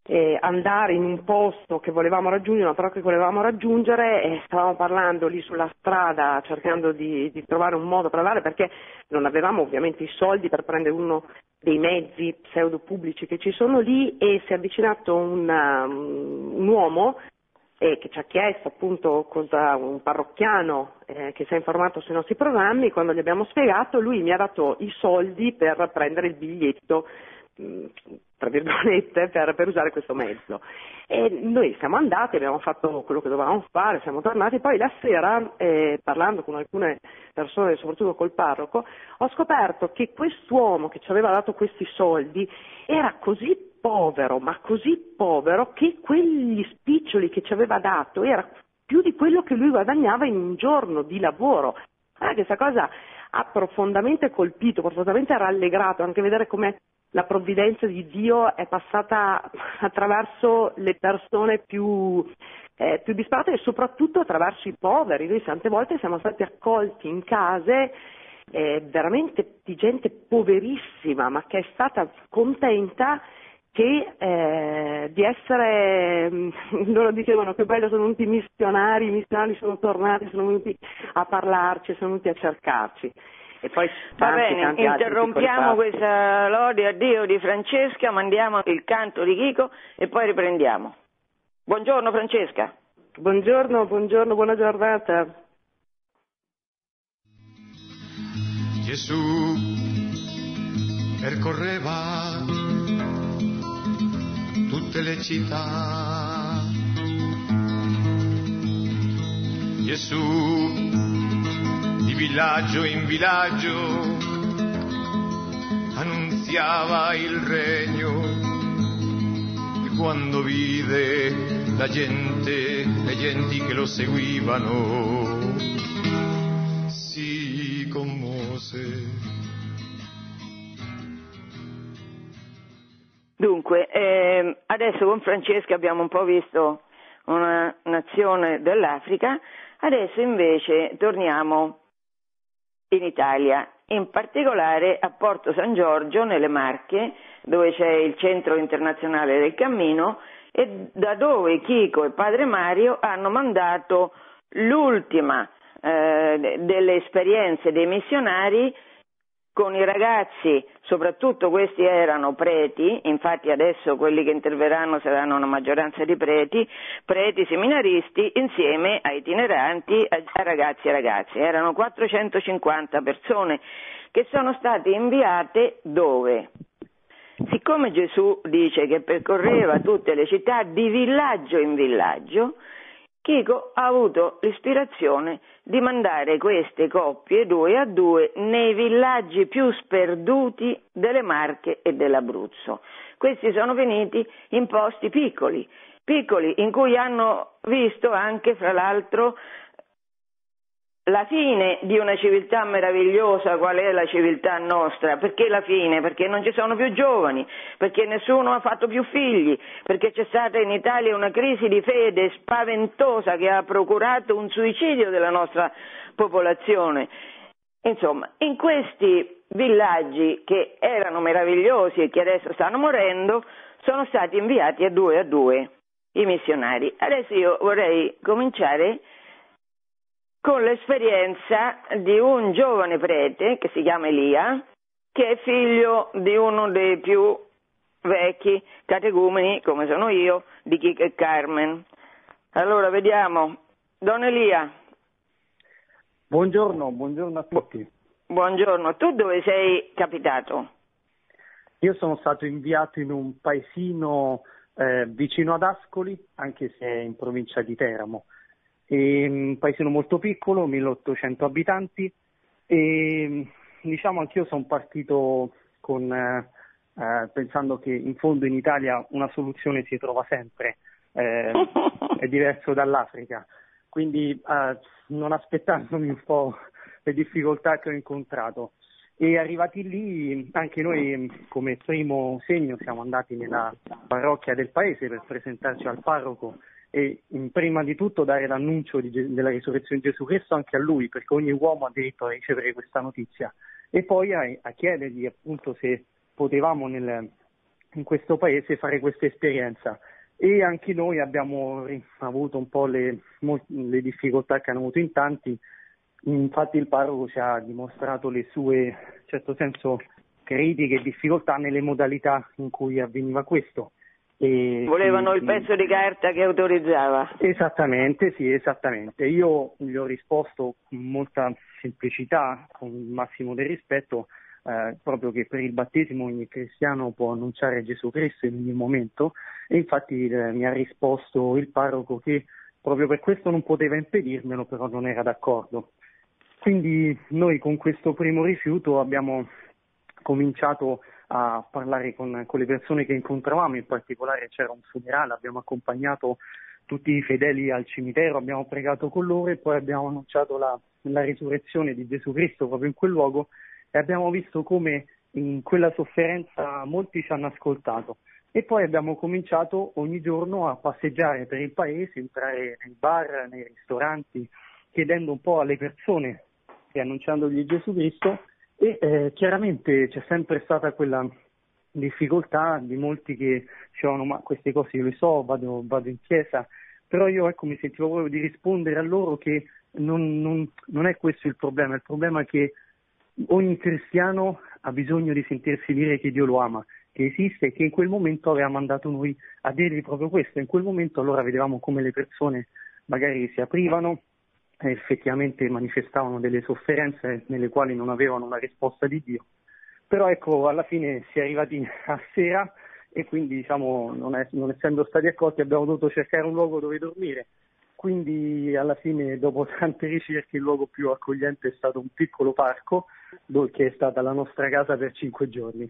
eh, andare in un posto che volevamo raggiungere, una però che volevamo raggiungere, e stavamo parlando lì sulla strada cercando di, di trovare un modo per andare, perché non avevamo ovviamente i soldi per prendere uno dei mezzi pseudo pubblici che ci sono lì, e si è avvicinato un, um, un uomo eh, che ci ha chiesto appunto cosa, un parrocchiano eh, che si è informato sui nostri programmi. Quando gli abbiamo spiegato, lui mi ha dato i soldi per prendere il biglietto, tra virgolette, per, per usare questo mezzo, e noi siamo andati, abbiamo fatto quello che dovevamo fare, siamo tornati. Poi la sera, eh, parlando con alcune persone, soprattutto col parroco, ho scoperto che quest'uomo che ci aveva dato questi soldi era così povero, ma così povero, che quegli spiccioli che ci aveva dato era più di quello che lui guadagnava in un giorno di lavoro. Ah, questa cosa ha profondamente colpito, profondamente rallegrato, anche vedere come la provvidenza di Dio è passata attraverso le persone più, eh, più disperate, e soprattutto attraverso i poveri. Noi tante volte siamo stati accolti in case eh, veramente di gente poverissima, ma che è stata contenta che eh, di essere, loro dicevano che bello, sono venuti i missionari, i missionari sono tornati, sono venuti a parlarci, sono venuti a cercarci. E poi Va tanti, bene, tanti interrompiamo questa lode a Dio di Francesca, mandiamo il canto di Chico e poi riprendiamo. Buongiorno Francesca. Buongiorno, buongiorno, buona giornata. Gesù percorreva tutte le città. Gesù di villaggio in villaggio annunziava il regno, e quando vide la gente, le genti che lo seguivano, si commosse. Dunque, eh, adesso con Francesca abbiamo un po' visto una nazione dell'Africa, adesso invece torniamo in Italia, in particolare a Porto San Giorgio nelle Marche, dove c'è il Centro Internazionale del Cammino, e da dove Chico e Padre Mario hanno mandato l'ultima eh, delle esperienze dei missionari con i ragazzi. Soprattutto questi erano preti, infatti adesso quelli che interverranno saranno una maggioranza di preti, preti seminaristi, insieme a itineranti, a, a ragazzi e ragazze. Erano quattrocentocinquanta persone che sono state inviate dove? Siccome Gesù dice che percorreva tutte le città di villaggio in villaggio, Chico ha avuto l'ispirazione di mandare queste coppie due a due nei villaggi più sperduti delle Marche e dell'Abruzzo. Questi sono venuti in posti piccoli, piccoli in cui hanno visto anche, fra l'altro, la fine di una civiltà meravigliosa qual è la civiltà nostra. Perché la fine? Perché non ci sono più giovani, perché nessuno ha fatto più figli, perché c'è stata in Italia una crisi di fede spaventosa che ha procurato un suicidio della nostra popolazione. Insomma, in questi villaggi che erano meravigliosi e che adesso stanno morendo, sono stati inviati a due a due i missionari. Adesso io vorrei cominciare con l'esperienza di un giovane prete che si chiama Elia, che è figlio di uno dei più vecchi catecumeni, come sono io, di Chico e Carmen. Allora vediamo, Don Elia. Buongiorno, buongiorno a tutti. Buongiorno, tu dove sei capitato? Io sono stato inviato in un paesino eh, vicino ad Ascoli, anche se è in provincia di Teramo. È un paesino molto piccolo, milleottocento abitanti, e diciamo anch'io sono partito con, eh, eh, pensando che in fondo in Italia una soluzione si trova sempre, eh, è diverso dall'Africa, quindi eh, non aspettandomi un po' le difficoltà che ho incontrato. E arrivati lì anche noi come primo segno siamo andati nella parrocchia del paese per presentarci al parroco e in, prima di tutto dare l'annuncio di, della risurrezione di Gesù Cristo anche a lui, perché ogni uomo ha diritto a ricevere questa notizia, e poi a, a chiedergli appunto se potevamo nel, in questo paese fare questa esperienza. E anche noi abbiamo avuto un po' le, le difficoltà che hanno avuto in tanti. Infatti il parroco ci ha dimostrato le sue, in certo senso, critiche e difficoltà nelle modalità in cui avveniva questo. E volevano quindi, il pezzo di carta che autorizzava. Esattamente, sì, esattamente. Io gli ho risposto con molta semplicità, con il massimo del rispetto, eh, proprio che per il battesimo ogni cristiano può annunciare Gesù Cristo in ogni momento, e infatti eh, mi ha risposto il parroco che proprio per questo non poteva impedirmelo, però non era d'accordo. Quindi noi con questo primo rifiuto abbiamo cominciato a parlare con, con le persone che incontravamo, in particolare c'era un funerale, abbiamo accompagnato tutti i fedeli al cimitero, abbiamo pregato con loro e poi abbiamo annunciato la, la risurrezione di Gesù Cristo proprio in quel luogo, e abbiamo visto come in quella sofferenza molti ci hanno ascoltato. E poi abbiamo cominciato ogni giorno a passeggiare per il paese, entrare nei bar, nei ristoranti, chiedendo un po' alle persone e annunciandogli Gesù Cristo. E eh, chiaramente c'è sempre stata quella difficoltà di molti che dicevano ma queste cose io le so, vado, vado in chiesa, però io ecco mi sentivo proprio di rispondere a loro che non, non, non è questo il problema, il problema è che ogni cristiano ha bisogno di sentirsi dire che Dio lo ama, che esiste e che in quel momento aveva mandato noi a dirgli proprio questo. In quel momento allora vedevamo come le persone magari si aprivano, effettivamente manifestavano delle sofferenze nelle quali non avevano una risposta di Dio, però ecco alla fine si è arrivati a sera e quindi diciamo non, è, non essendo stati accolti abbiamo dovuto cercare un luogo dove dormire, quindi alla fine dopo tante ricerche il luogo più accogliente è stato un piccolo parco dove, che è stata la nostra casa per cinque giorni,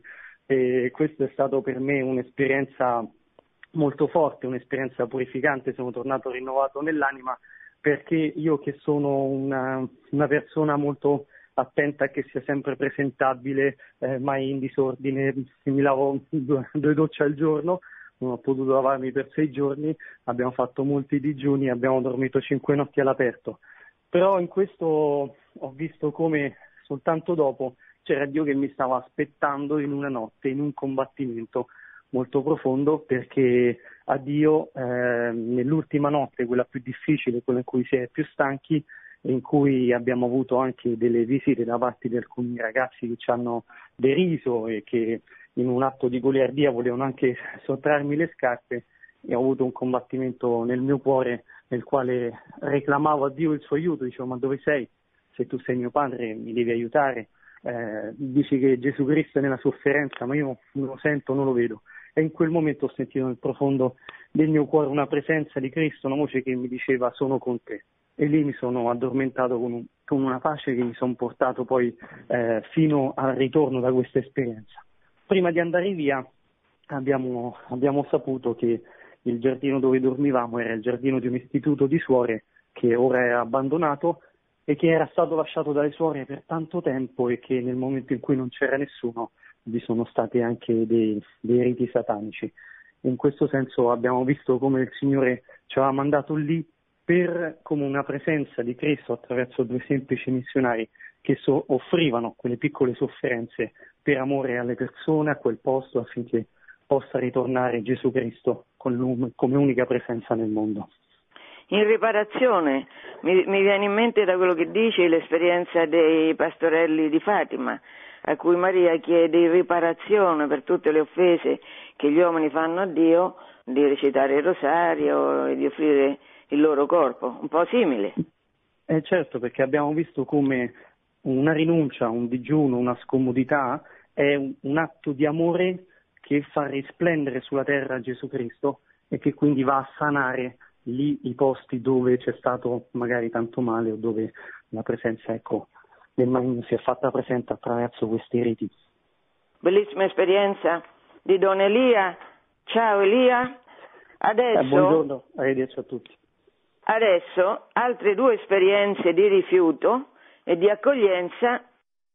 e questo è stato per me un'esperienza molto forte, un'esperienza purificante, sono tornato rinnovato nell'anima, perché io che sono una, una persona molto attenta a che sia sempre presentabile, eh, mai in disordine, mi lavo due, due docce al giorno, non ho potuto lavarmi per sei giorni, abbiamo fatto molti digiuni, abbiamo dormito cinque notti all'aperto, però in questo ho visto come soltanto dopo c'era Dio che mi stava aspettando in una notte, in un combattimento molto profondo, perché a Dio eh, nell'ultima notte, quella più difficile, quella in cui si è più stanchi, in cui abbiamo avuto anche delle visite da parte di alcuni ragazzi che ci hanno deriso e che in un atto di goliardia volevano anche sottrarmi le scarpe, e ho avuto un combattimento nel mio cuore nel quale reclamavo a Dio il suo aiuto, dicevo ma dove sei? Se tu sei mio padre mi devi aiutare, eh, dici che Gesù Cristo è nella sofferenza ma io non lo sento, non lo vedo. E in quel momento ho sentito nel profondo del mio cuore una presenza di Cristo, una voce che mi diceva sono con te, e lì mi sono addormentato con, un, con una pace che mi sono portato poi eh, fino al ritorno da questa esperienza. Prima di andare via abbiamo, abbiamo saputo che il giardino dove dormivamo era il giardino di un istituto di suore che ora è abbandonato e che era stato lasciato dalle suore per tanto tempo, e che nel momento in cui non c'era nessuno vi sono stati anche dei, dei riti satanici. In questo senso abbiamo visto come il Signore ci aveva mandato lì per come una presenza di Cristo attraverso due semplici missionari che so, offrivano quelle piccole sofferenze per amore alle persone, a quel posto, affinché possa ritornare Gesù Cristo con come unica presenza nel mondo. In riparazione, mi, mi viene in mente da quello che dici l'esperienza dei pastorelli di Fatima, a cui Maria chiede in riparazione per tutte le offese che gli uomini fanno a Dio, di recitare il rosario e di offrire il loro corpo, un po' simile. Eh certo, perché abbiamo visto come una rinuncia, un digiuno, una scomodità è un, un atto di amore che fa risplendere sulla terra Gesù Cristo e che quindi va a sanare lì i posti dove c'è stato magari tanto male o dove la presenza, ecco, del maligno si è fatta presente attraverso questi riti. Bellissima esperienza di Don Elia. Ciao Elia. Adesso, eh, buongiorno, arrivederci a tutti. Adesso altre due esperienze di rifiuto e di accoglienza,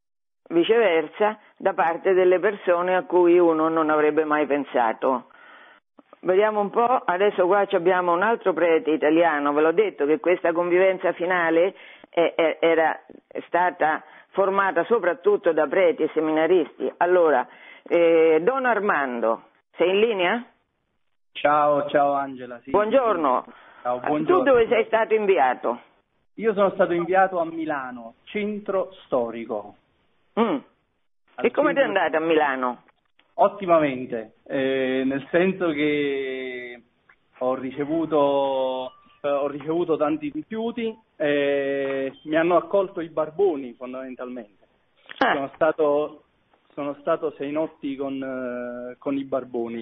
viceversa, da parte delle persone a cui uno non avrebbe mai pensato. Vediamo un po', adesso qua abbiamo un altro prete italiano, ve l'ho detto che questa convivenza finale è, è, era stata formata soprattutto da preti e seminaristi. Allora, eh, Don Armando, Sei in linea? Ciao, ciao Angela. Sì. Buongiorno. Ciao, buongiorno. Tu dove sei stato inviato? Io sono stato inviato a Milano, centro storico. Mm. E come ti è centro... andato a Milano? Ottimamente, eh, nel senso che ho ricevuto, eh, ho ricevuto tanti rifiuti e mi hanno accolto i barboni fondamentalmente. Ah. Sono stato, sono stato sei notti con, eh, con i barboni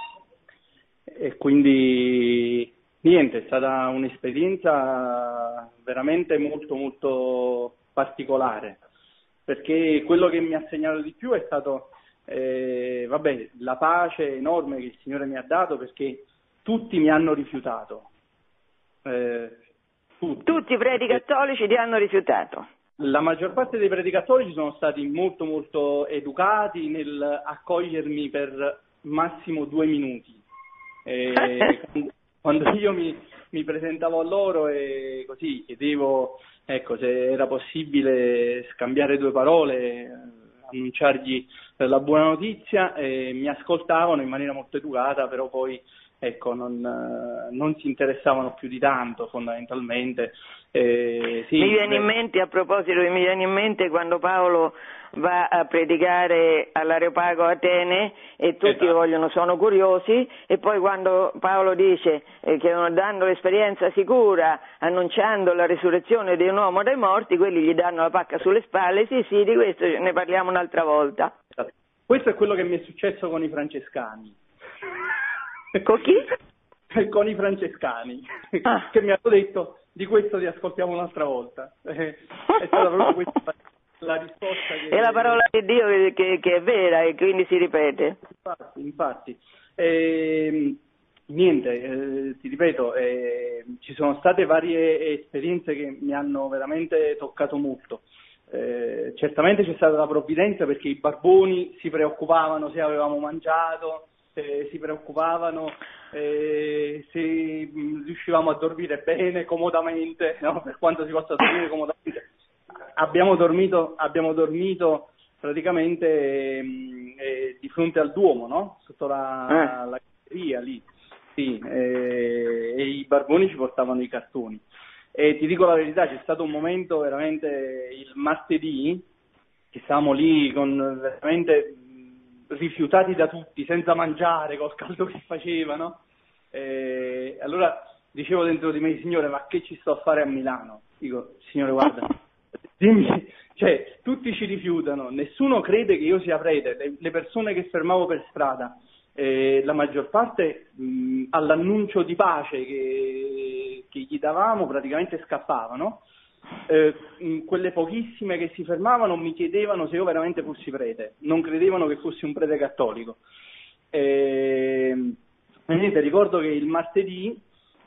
e quindi niente, è stata un'esperienza veramente molto molto particolare, perché quello che mi ha segnato di più è stato eh, vabbè, la pace enorme che il Signore mi ha dato, perché tutti mi hanno rifiutato. Eh, tutti. Tutti i preti cattolici ti hanno rifiutato? La maggior parte dei preti cattolici sono stati molto molto educati nel accogliermi per massimo due minuti. Eh, quando io mi, mi presentavo a loro e così chiedevo, ecco, se era possibile scambiare due parole, annunciargli la buona notizia, e mi ascoltavano in maniera molto educata, però poi ecco non, non si interessavano più di tanto fondamentalmente. Eh, sì, mi viene in mente, a proposito, mi viene in mente quando Paolo va a predicare all'Areopago Atene e tutti esatto. vogliono, sono curiosi, e poi quando Paolo dice eh, che dando l'esperienza sicura, annunciando la risurrezione di un uomo dai morti, quelli gli danno la pacca sulle spalle. Sì, sì, di questo ne parliamo un'altra volta. Esatto. Questo è quello che mi è successo con i francescani. Con chi? Con i francescani, ah. che mi hanno detto: di questo ti ascoltiamo un'altra volta. Eh, è stata proprio questa la risposta che... È la parola di Dio che, che, che è vera e quindi si ripete. Infatti, infatti. Eh, niente, eh, ti ripeto, eh, ci sono state varie esperienze che mi hanno veramente toccato molto. Eh, certamente c'è stata la provvidenza, perché i barboni si preoccupavano se avevamo mangiato, eh, si preoccupavano eh, se mh, riuscivamo a dormire bene, comodamente, no? Per quanto si possa dormire comodamente. Abbiamo dormito, abbiamo dormito praticamente eh, eh, di fronte al Duomo, no? Sotto la, eh. la galleria lì, sì, eh, e i barboni ci portavano i cartoni. E ti dico la verità, c'è stato un momento veramente il martedì che stavamo lì con veramente rifiutati da tutti, senza mangiare, col caldo che faceva, no? E allora dicevo dentro di me: Signore, ma che ci sto a fare a Milano? Dico: Signore, guarda, dimmi, cioè, tutti ci rifiutano, nessuno crede che io sia prete, le, le persone che fermavo per strada, eh, la maggior parte mh, all'annuncio di pace che, che gli davamo praticamente scappavano. Eh, quelle pochissime che si fermavano mi chiedevano se io veramente fossi prete, non credevano che fossi un prete cattolico. E, niente, ricordo che il martedì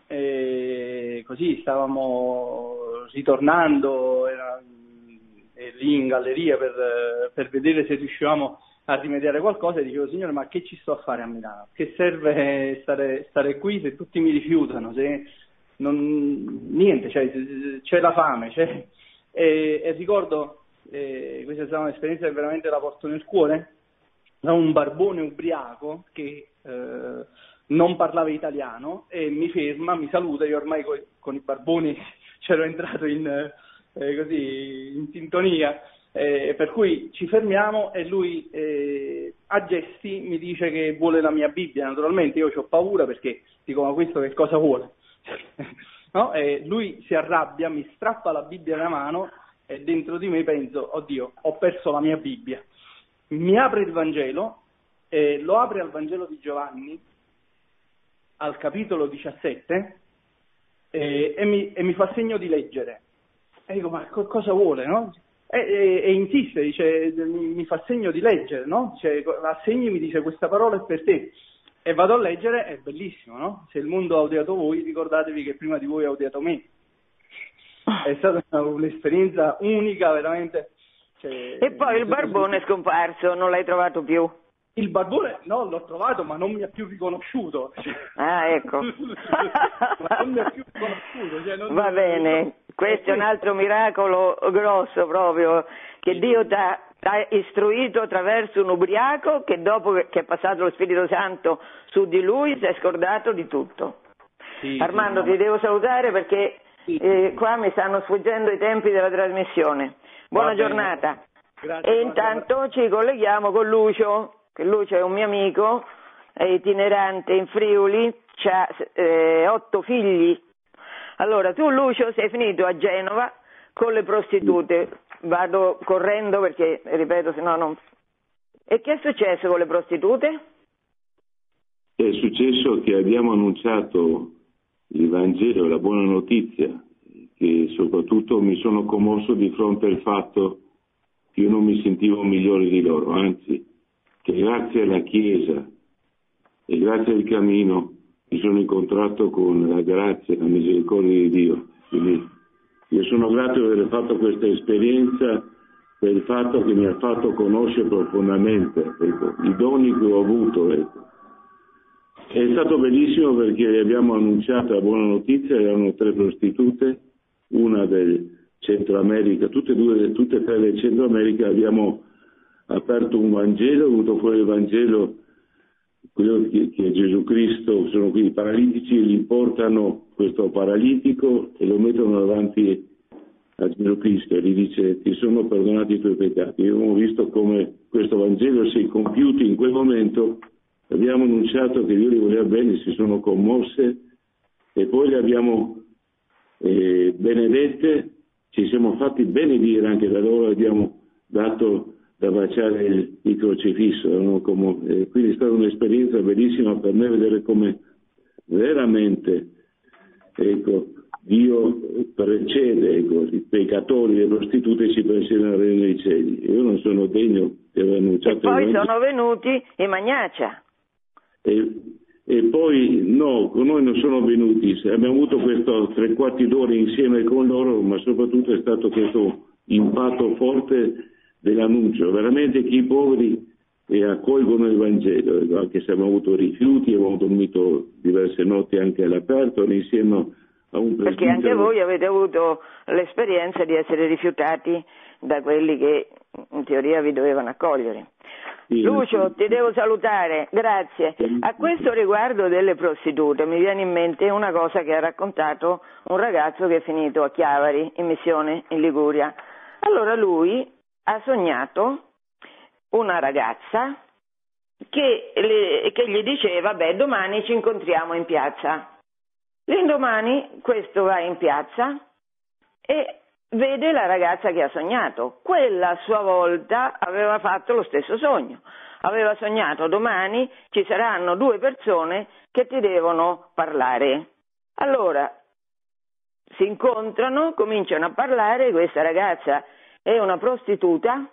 eh, così stavamo ritornando, era, eh, lì in galleria per, per vedere se riuscivamo a rimediare qualcosa, e dicevo: Signore, ma che ci sto a fare a Milano? Che serve stare, stare qui se tutti mi rifiutano, se non, niente, cioè, c'è la fame, c'è... E, e ricordo, eh, questa è stata un'esperienza che veramente la porto nel cuore, da un barbone ubriaco che eh, non parlava italiano e mi ferma, mi saluta. Io ormai co- con i barboni c'ero entrato in, eh, così, in sintonia, eh, per cui ci fermiamo e lui eh, a gesti mi dice che vuole la mia Bibbia. Naturalmente io ho paura, perché dico: ma questo che cosa vuole? No? E lui si arrabbia, mi strappa la Bibbia da mano e dentro di me penso: oddio, ho perso la mia Bibbia. Mi apre il Vangelo, eh, lo apre al Vangelo di Giovanni, al capitolo diciassette, eh, e, mi, e mi fa segno di leggere. E dico: ma co- cosa vuole, no? E, e, e insiste, dice, mi, mi fa segno di leggere, no? Cioè, a segni mi dice: questa parola è per te. E vado a leggere, è bellissimo, no? Se il mondo ha odiato voi, ricordatevi che prima di voi ha odiato me. È stata un'esperienza unica, veramente. Cioè, e poi il barbone è scomparso, non l'hai trovato più? Il barbone no, l'ho trovato, ma non mi ha più riconosciuto. Ah, ecco. Ma non mi ha più riconosciuto. Cioè non Va bene, questo è un altro miracolo grosso proprio, che Dio ti ha istruito attraverso un ubriaco che dopo che è passato lo Spirito Santo su di lui si è scordato di tutto. Sì, Armando, sì, ti devo salutare perché sì. eh, qua mi stanno sfuggendo i tempi della trasmissione. Buona giornata. Grazie, e intanto ci colleghiamo con Lucio, che Lucio è un mio amico, è itinerante in Friuli, ha eh, otto figli. Allora, tu Lucio sei finito a Genova con le prostitute, vado correndo perché, ripeto, se no non... E che è successo con le prostitute? È successo che abbiamo annunciato il Vangelo, la buona notizia, che soprattutto mi sono commosso di fronte al fatto che io non mi sentivo migliore di loro, anzi, che grazie alla Chiesa e grazie al cammino mi sono incontrato con la grazia e la misericordia di Dio. Quindi io sono grato di aver fatto questa esperienza per il fatto che mi ha fatto conoscere profondamente, ecco, i doni che ho avuto. Ecco. È stato bellissimo perché abbiamo annunciato la buona notizia, erano tre prostitute, una del Centro America, tutte e due, tutte e tre del Centro America, abbiamo aperto un Vangelo, è venuto fuori il Vangelo, quello che, che Gesù Cristo, sono qui i paralitici, gli portano questo paralitico e lo mettono davanti a Gesù Cristo e gli dice ti sono perdonati i tuoi peccati. E abbiamo visto come questo Vangelo si è compiuto in quel momento, abbiamo annunciato che Dio li voleva bene, si sono commosse e poi le abbiamo eh, benedette, ci siamo fatti benedire anche da loro, abbiamo dato da baciare il, il crocifisso, no? Come, eh, quindi è stata un'esperienza bellissima per me vedere come veramente ecco, Dio precede ecco, i peccatori, le prostitute e ci precede nel regno dei cieli. Io non sono degno di aver annunciato. E poi sono venuti in Magnaccia. E, e poi no, con noi non sono venuti, abbiamo avuto questo tre quarti d'ora insieme con loro, ma soprattutto è stato questo impatto forte dell'annuncio, veramente che i poveri eh, accolgono il Vangelo, anche se abbiamo avuto rifiuti, abbiamo dormito diverse notti anche all'aperto insieme a un presbitero. Perché anche voi avete avuto l'esperienza di essere rifiutati da quelli che in teoria vi dovevano accogliere. Sì, Lucio, sì. Ti devo salutare, grazie. A questo riguardo delle prostitute mi viene in mente una cosa che ha raccontato un ragazzo che è finito a Chiavari, in missione in Liguria. Allora lui ha sognato una ragazza che, le, che gli diceva, beh, domani ci incontriamo in piazza. L'indomani questo va in piazza e vede la ragazza che ha sognato. Quella a sua volta aveva fatto lo stesso sogno. Aveva sognato domani ci saranno due persone che ti devono parlare. Allora si incontrano, cominciano a parlare, questa ragazza è una prostituta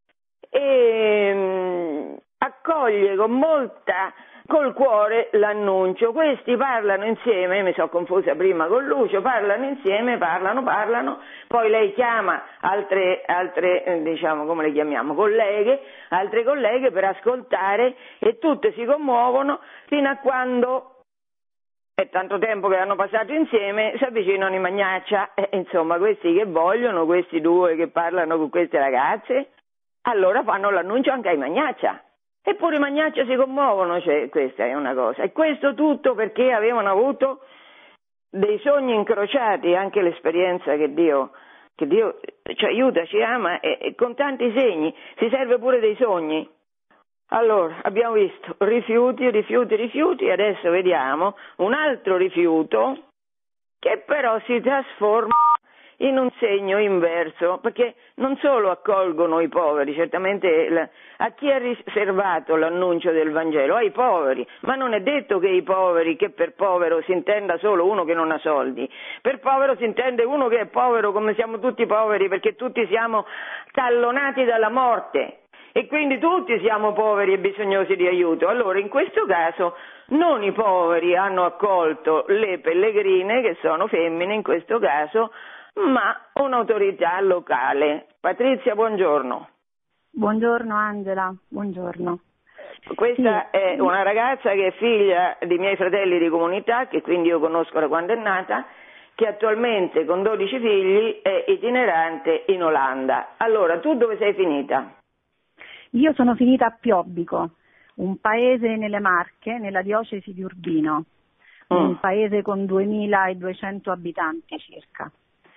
e mh, accoglie con molta, col cuore l'annuncio. Questi parlano insieme, mi sono confusa prima con Lucio, parlano insieme, parlano, parlano, poi lei chiama altre, altre eh, diciamo, come le chiamiamo, colleghe, altre colleghe per ascoltare e tutte si commuovono fino a quando è tanto tempo che hanno passato insieme, si avvicinano in Magnaccia, e, insomma questi che vogliono, questi due che parlano con queste ragazze, allora fanno l'annuncio anche ai Magnaccia, eppure i Magnaccia si commuovono, cioè, questa è una cosa, e questo tutto perché avevano avuto dei sogni incrociati, anche l'esperienza che Dio, che Dio ci aiuta, ci ama, e, e con tanti segni, si serve pure dei sogni. Allora, abbiamo visto rifiuti, rifiuti, rifiuti, e adesso vediamo un altro rifiuto che però si trasforma in un segno inverso, perché non solo accolgono i poveri, certamente a chi è riservato l'annuncio del Vangelo? Ai poveri, ma non è detto che i poveri, che per povero si intenda solo uno che non ha soldi, per povero si intende uno che è povero come siamo tutti poveri, perché tutti siamo tallonati dalla morte. E quindi tutti siamo poveri e bisognosi di aiuto. Allora in questo caso non i poveri hanno accolto le pellegrine, che sono femmine in questo caso, ma un'autorità locale. Patrizia, buongiorno. Buongiorno Angela, buongiorno. Questa sì. è una ragazza che è figlia di miei fratelli di comunità, che quindi io conosco da quando è nata, che attualmente con dodici figli è itinerante in Olanda. Allora, tu dove sei finita? Io sono finita a Piobbico, un paese nelle Marche, nella diocesi di Urbino, mm. un paese con duemiladuecento abitanti circa.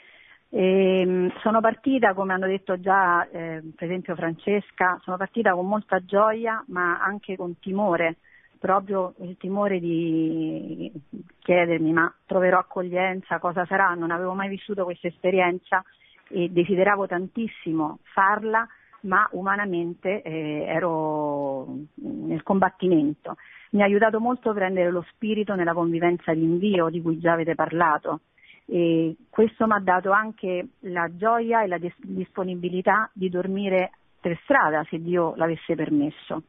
E sono partita, come hanno detto già eh, per esempio Francesca, sono partita con molta gioia ma anche con timore, proprio il timore di chiedermi ma troverò accoglienza, cosa sarà, non avevo mai vissuto questa esperienza e desideravo tantissimo farla, ma umanamente eh, ero nel combattimento. Mi ha aiutato molto a prendere lo spirito nella convivenza di invio di cui già avete parlato. E questo mi ha dato anche la gioia e la dis- disponibilità di dormire per strada se Dio l'avesse permesso.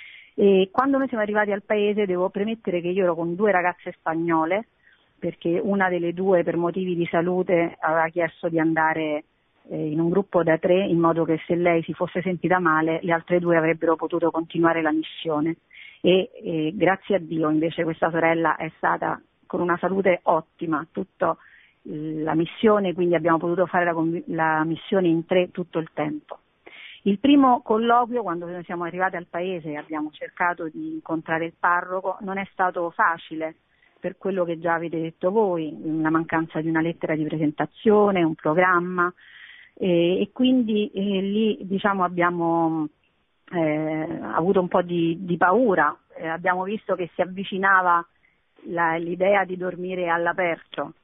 E quando noi siamo arrivati al paese devo premettere che io ero con due ragazze spagnole, perché una delle due per motivi di salute aveva chiesto di andare eh, in un gruppo da tre, in modo che se lei si fosse sentita male le altre due avrebbero potuto continuare la missione. E, e grazie a Dio invece questa sorella è stata con una salute ottima tutto la missione, quindi abbiamo potuto fare la, la missione in tre tutto il tempo. Il primo colloquio, quando noi siamo arrivati al paese e abbiamo cercato di incontrare il parroco, non è stato facile per quello che già avete detto voi, la mancanza di una lettera di presentazione, un programma e, e quindi eh, lì diciamo abbiamo eh, avuto un po' di, di paura, eh, abbiamo visto che si avvicinava la, l'idea di dormire all'aperto.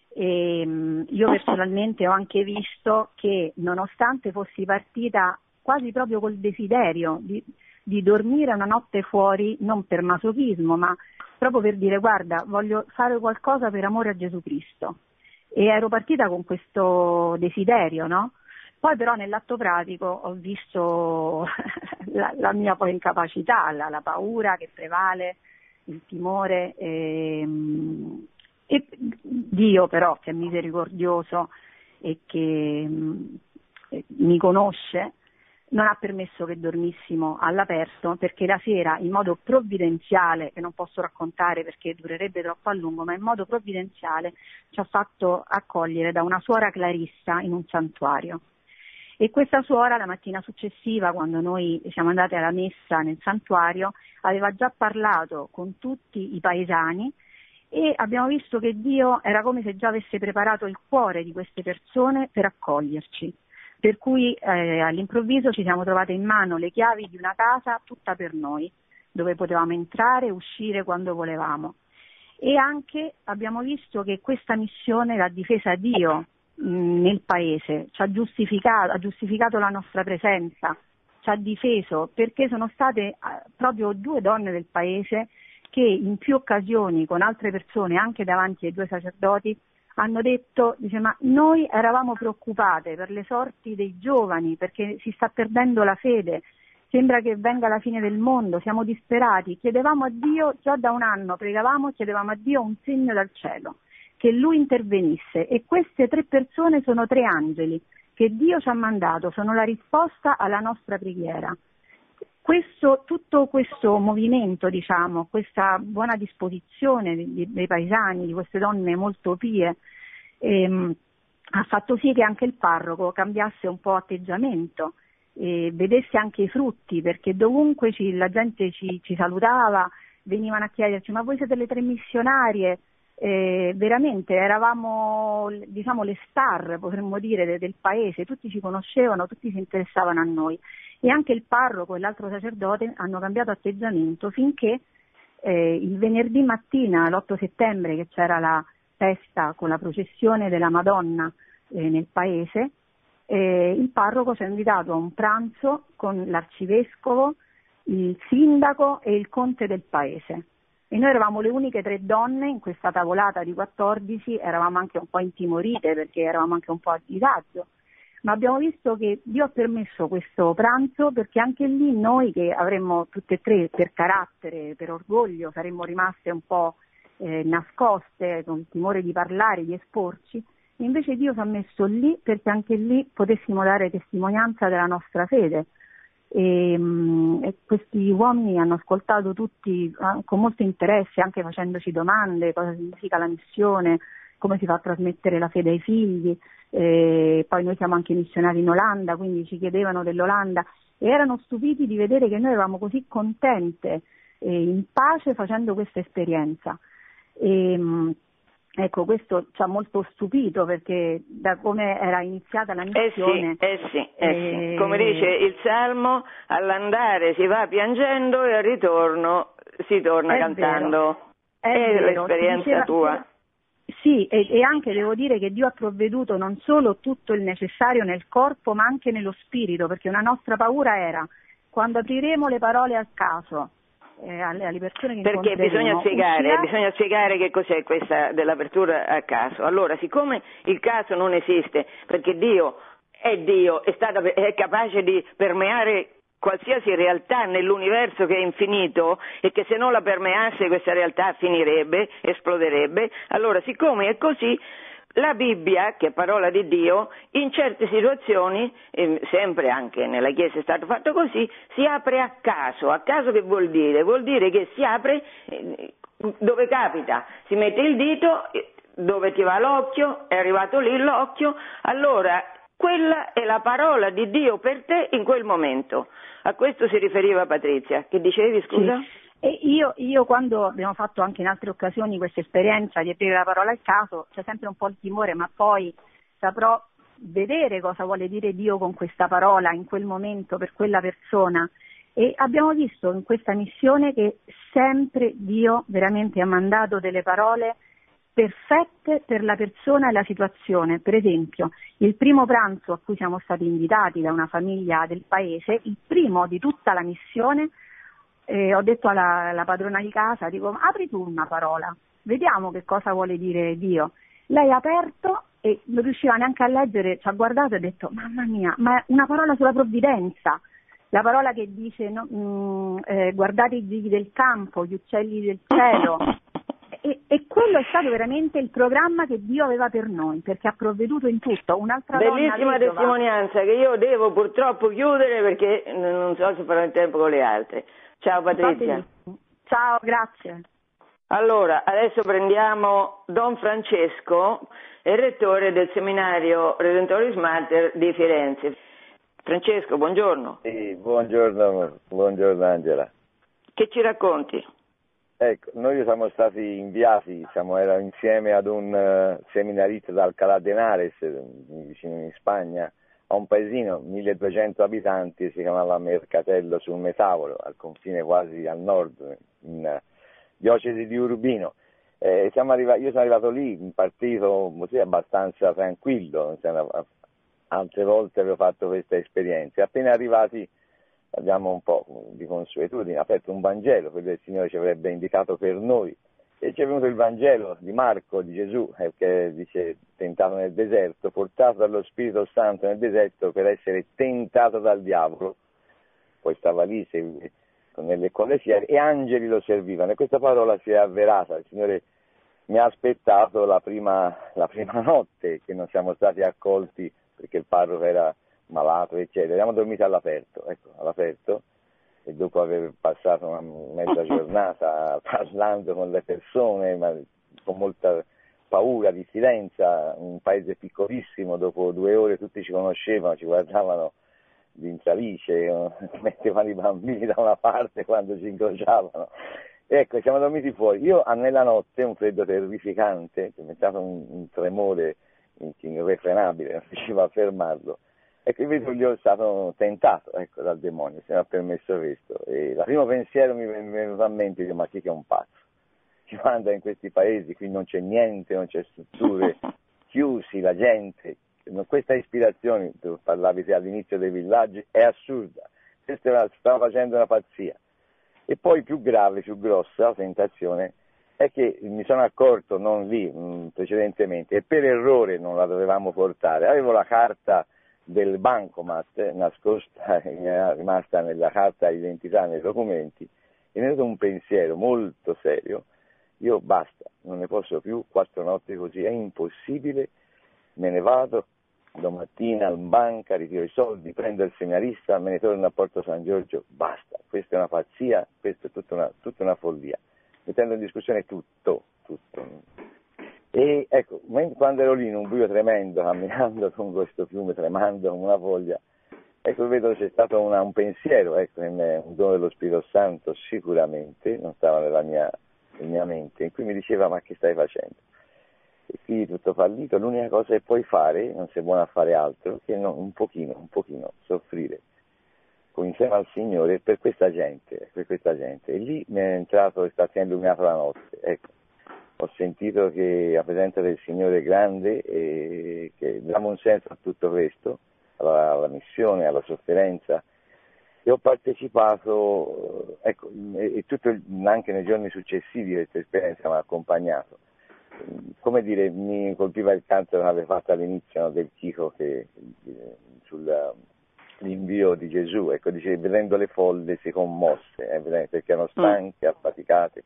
E io personalmente ho anche visto che nonostante fossi partita quasi proprio col desiderio di, di dormire una notte fuori, non per masochismo, ma proprio per dire guarda, voglio fare qualcosa per amore a Gesù Cristo. E ero partita con questo desiderio, no? Poi però nell'atto pratico ho visto la, la mia poi incapacità, la, la paura che prevale, il timore. E, E Dio però, che è misericordioso e che mh, mi conosce, non ha permesso che dormissimo all'aperto, perché la sera in modo provvidenziale, che non posso raccontare perché durerebbe troppo a lungo, ma in modo provvidenziale ci ha fatto accogliere da una suora clarissa in un santuario. E questa suora la mattina successiva, quando noi siamo andati alla messa nel santuario, aveva già parlato con tutti i paesani e abbiamo visto che Dio era come se già avesse preparato il cuore di queste persone per accoglierci, per cui eh, all'improvviso ci siamo trovate in mano le chiavi di una casa tutta per noi, dove potevamo entrare e uscire quando volevamo. E anche abbiamo visto che questa missione l'ha difesa Dio mh, nel paese, ci ha giustificato, ha giustificato la nostra presenza, ci ha difeso, perché sono state eh, proprio due donne del paese che in più occasioni con altre persone, anche davanti ai due sacerdoti, hanno detto, dice, ma noi eravamo preoccupate per le sorti dei giovani, perché si sta perdendo la fede, sembra che venga la fine del mondo, siamo disperati, chiedevamo a Dio, già da un anno pregavamo, chiedevamo a Dio un segno dal cielo, che Lui intervenisse, e queste tre persone sono tre angeli che Dio ci ha mandato, sono la risposta alla nostra preghiera. Questo, tutto questo movimento, diciamo, questa buona disposizione dei, dei paesani, di queste donne molto pie, ehm, ha fatto sì che anche il parroco cambiasse un po' atteggiamento e vedesse anche i frutti, perché dovunque ci, la gente ci, ci salutava, venivano a chiederci ma voi siete le tre missionarie, eh, veramente eravamo, diciamo, le star, potremmo dire, de, del paese, tutti ci conoscevano, tutti si interessavano a noi. E anche il parroco e l'altro sacerdote hanno cambiato atteggiamento finché eh, il venerdì mattina, l'otto settembre, che c'era la festa con la processione della Madonna eh, nel paese, eh, il parroco ci ha invitato a un pranzo con l'arcivescovo, il sindaco e il conte del paese. E noi eravamo le uniche tre donne in questa tavolata di quattordici, eravamo anche un po' intimorite perché eravamo anche un po' a disagio. Ma abbiamo visto che Dio ha permesso questo pranzo perché anche lì noi, che avremmo tutte e tre per carattere, per orgoglio, saremmo rimaste un po' eh, nascoste, con il timore di parlare, di esporci, e invece Dio ci ha messo lì perché anche lì potessimo dare testimonianza della nostra fede. E, mh, e questi uomini hanno ascoltato tutti eh, con molto interesse, anche facendoci domande: cosa significa la missione, come si fa a trasmettere la fede ai figli. E poi noi siamo anche missionari in Olanda, quindi ci chiedevano dell'Olanda e erano stupiti di vedere che noi eravamo così contente e in pace facendo questa esperienza. E, mh, ecco, questo ci ha molto stupito, perché da come era iniziata la missione... Eh sì, eh sì, eh eh, sì. Come dice il Salmo, all'andare si va piangendo e al ritorno si torna è cantando. Vero, è, è vero. l'esperienza Diceva, tua. Sì, e, e anche devo dire che Dio ha provveduto non solo tutto il necessario nel corpo, ma anche nello spirito, perché una nostra paura era: quando apriremo le parole a caso eh, alle, alle persone che perché bisogna spiegare, uscirà... bisogna spiegare che cos'è questa dell'apertura a caso. Allora, siccome il caso non esiste, perché Dio è Dio, è, stata, è capace di permeare qualsiasi realtà nell'universo che è infinito, e che se non la permeasse questa realtà finirebbe, esploderebbe. Allora, siccome è così, la Bibbia, che è parola di Dio, in certe situazioni, eh, sempre anche nella Chiesa è stato fatto così, si apre a caso. A caso che vuol dire? Vuol dire che si apre eh, dove capita, si mette il dito eh, dove ti va l'occhio, è arrivato lì l'occhio, allora quella è la parola di Dio per te in quel momento. A questo si riferiva Patrizia. Che dicevi, scusa? Sì. E io, io quando abbiamo fatto anche in altre occasioni questa esperienza di aprire la parola al caso, c'è sempre un po' il timore, ma poi saprò vedere cosa vuole dire Dio con questa parola in quel momento per quella persona. E abbiamo visto in questa missione che sempre Dio veramente ha mandato delle parole perfette per la persona e la situazione. Per esempio, il primo pranzo a cui siamo stati invitati da una famiglia del paese, il primo di tutta la missione, eh, ho detto alla, alla padrona di casa, dico: apri tu una parola, vediamo che cosa vuole dire Dio. Lei ha aperto e non riusciva neanche a leggere, ci ha guardato e ha detto: mamma mia, ma è una parola sulla provvidenza. La parola che dice no, mh, eh, guardate i gigli del campo, gli uccelli del cielo. E, e quello è stato veramente il programma che Dio aveva per noi, perché ha provveduto in tutto. Un'altra bellissima donna testimonianza che io devo purtroppo chiudere perché non so se farò in tempo con le altre. Ciao Patrizia. Ciao, grazie. Allora, adesso prendiamo Don Francesco, il rettore del seminario Redentoris Mater di Firenze. Francesco, buongiorno. Sì, buongiorno, buongiorno Angela. Che ci racconti? Ecco, noi siamo stati inviati, siamo era insieme ad un uh, seminarista da Alcalá de Henares, vicino in Spagna, a un paesino, milleduecento abitanti, si chiamava Mercatello sul Metavolo, al confine quasi al nord, in uh, diocesi di Urbino. Eh, siamo arrivati, io sono arrivato lì, partito così abbastanza tranquillo, altre volte avevo fatto questa esperienza. Appena arrivati abbiamo un po' di consuetudine, aperto un Vangelo, quello il Signore ci avrebbe indicato per noi, e ci è venuto il Vangelo di Marco, di Gesù, eh, che dice tentato nel deserto, portato dallo Spirito Santo nel deserto per essere tentato dal diavolo. Poi stava lì se, nelle colle fiere e angeli lo servivano, e questa parola si è avverata. Il Signore mi ha aspettato la prima, la prima notte che non siamo stati accolti perché il parroco era malato, eccetera. Abbiamo dormito all'aperto, ecco, all'aperto, e dopo aver passato una mezza giornata parlando con le persone, ma con molta paura, diffidenza, un paese piccolissimo, dopo due ore tutti ci conoscevano, ci guardavano in travice, mettevano i bambini da una parte quando ci incrociavano. Ecco, siamo dormiti fuori. Io nella notte, un freddo terrificante, mi è stato un, un tremore irrefrenabile, non riuscivo a fermarlo. Ecco, io gli ho stato tentato, ecco, dal demonio, se mi ha permesso questo. E il primo pensiero mi è venuto a mente, dico, ma chi che è un pazzo? Ci manda in questi paesi, qui non c'è niente, non c'è strutture, chiusi, la gente. Questa ispirazione, tu parlavi te all'inizio dei villaggi, è assurda. Questa stava facendo una pazzia. E poi più grave, più grossa la tentazione è che mi sono accorto, non lì mh, precedentemente, e per errore non la dovevamo portare. Avevo la carta del bancomat nascosta, era rimasta nella carta d'identità, nei documenti, e mi è venuto un pensiero molto serio. Io basta, non ne posso più, quattro notti così, è impossibile, me ne vado, domattina macchina, in banca, ritiro i soldi, prendo il seminarista, me ne torno a Porto San Giorgio, basta, questa è una pazzia, questa è tutta una, tutta una follia, mettendo in discussione tutto, tutto. E ecco, quando ero lì in un buio tremendo, camminando con questo fiume, tremando come una foglia, ecco, vedo c'è stato una, un pensiero, ecco, in me, un dono dello Spirito Santo sicuramente, non stava nella mia, nella mia mente, in cui mi diceva: ma che stai facendo? E qui tutto fallito, l'unica cosa che puoi fare, non sei buono a fare altro, che no, un pochino, un pochino, soffrire con, insieme al Signore per questa gente, per questa gente. E lì mi è entrato e sta illuminato la notte, ecco. Ho sentito che la presenza del Signore è grande e che diamo un senso a tutto questo, alla, alla missione, alla sofferenza, e ho partecipato, ecco, e, e tutto il, anche nei giorni successivi questa esperienza mi ha accompagnato. Come dire, mi colpiva il canto che aveva fatto all'inizio, no, del Chico che, sull'invio di Gesù, ecco, dice: vedendo le folle si commosse, eh, perché erano stanche, mm. affaticate,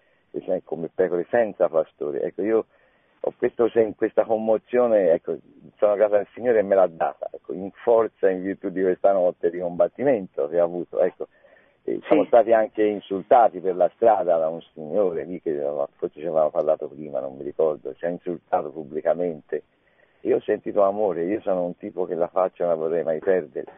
come pecore senza pastore. Ecco, io ho questo, questa commozione, ecco, sono grata al Signore e me l'ha data, ecco, in forza, in virtù di questa notte di combattimento che ho avuto, ecco. E siamo sì. stati anche insultati per la strada da un signore lì che forse ci avevamo parlato prima, non mi ricordo, ci ha insultato pubblicamente. Io ho sentito amore, io sono un tipo che la faccia non la vorrei mai perdere,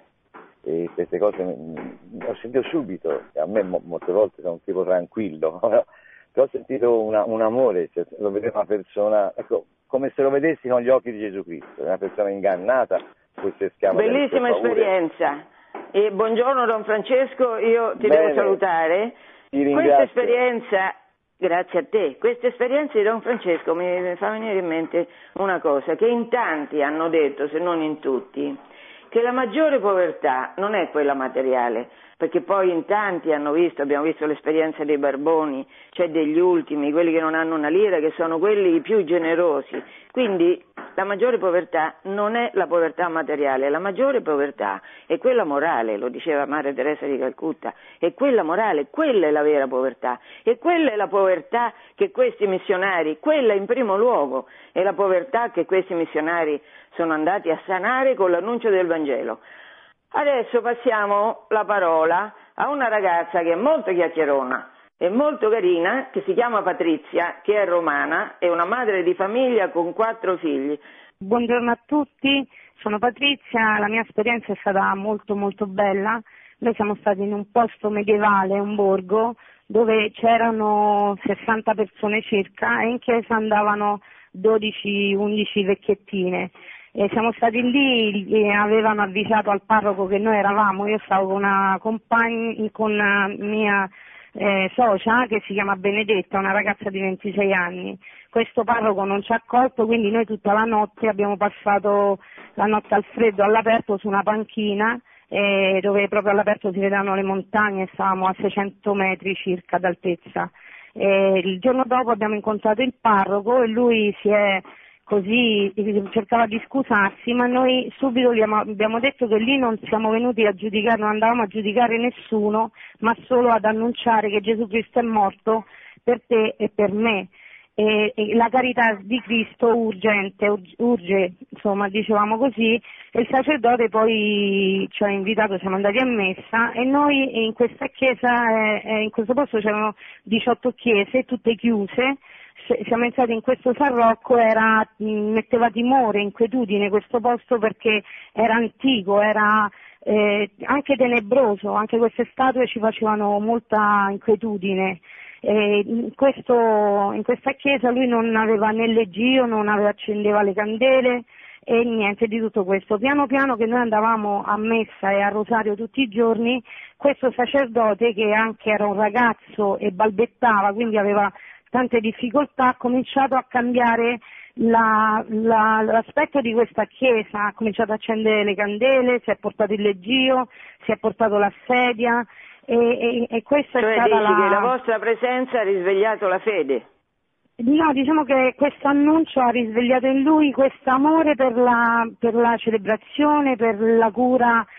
e queste cose mh, ho sentito subito. A me mo, molte volte sono un tipo tranquillo, però ho sentito una, un amore, cioè, lo vedevo una persona, ecco, come se lo vedessi con gli occhi di Gesù Cristo, una persona ingannata, fosse schiava. Bellissima esperienza. E buongiorno Don Francesco, io ti Bene, devo salutare. Questa esperienza, grazie a te, questa esperienza di Don Francesco mi, mi fa venire in mente una cosa, che in tanti hanno detto, se non in tutti, che la maggiore povertà non è quella materiale, perché poi in tanti hanno visto, abbiamo visto l'esperienza dei barboni, cioè degli ultimi, quelli che non hanno una lira, che sono quelli più generosi. Quindi la maggiore povertà non è la povertà materiale, la maggiore povertà è quella morale, lo diceva Madre Teresa di Calcutta, è quella morale, quella è la vera povertà, e quella è la povertà che questi missionari, quella in primo luogo, è la povertà che questi missionari sono andati a sanare con l'annuncio del Vangelo. Adesso passiamo la parola a una ragazza che è molto chiacchierona e molto carina, che si chiama Patrizia, che è romana, è una madre di famiglia con quattro figli. Buongiorno a tutti, sono Patrizia, la mia esperienza è stata molto molto bella. Noi siamo stati in un posto medievale, un borgo, dove c'erano sessanta persone circa e in chiesa andavano dodici undici vecchiettine. E siamo stati lì e avevano avvisato al parroco che noi eravamo, io stavo con una compagna, con una mia eh, socia che si chiama Benedetta, una ragazza di ventisei anni. Questo parroco non ci ha accolto, quindi noi tutta la notte abbiamo passato la notte al freddo, all'aperto, su una panchina, eh, dove proprio all'aperto si vedevano le montagne, stavamo a seicento metri circa d'altezza. E il giorno dopo abbiamo incontrato il parroco e lui si è così cercava di scusarsi, ma noi subito gli abbiamo detto che lì non siamo venuti a giudicare, non andavamo a giudicare nessuno, ma solo ad annunciare che Gesù Cristo è morto per te e per me. E, e la carità di Cristo urgente, urge, insomma, dicevamo così, e il sacerdote poi ci ha invitato, siamo andati a messa e noi in questa chiesa, eh, in questo posto c'erano diciotto chiese, tutte chiuse. Siamo entrati in questo San Rocco, era, metteva timore, inquietudine questo posto perché era antico, era eh, anche tenebroso, anche queste statue ci facevano molta inquietudine. E in, questo, in questa chiesa lui non aveva né leggio, non aveva, accendeva le candele e niente di tutto questo. Piano piano che noi andavamo a messa e a rosario tutti i giorni, questo sacerdote, che anche era un ragazzo e balbettava, quindi aveva tante difficoltà, ha cominciato a cambiare la, la, l'aspetto di questa chiesa, ha cominciato a accendere le candele, si è portato il leggio, si è portato la sedia e, e, e questa cioè è stata dici la... che la vostra presenza ha risvegliato la fede? No, diciamo che questo annuncio ha risvegliato in lui questo amore per la, per la celebrazione, per la cura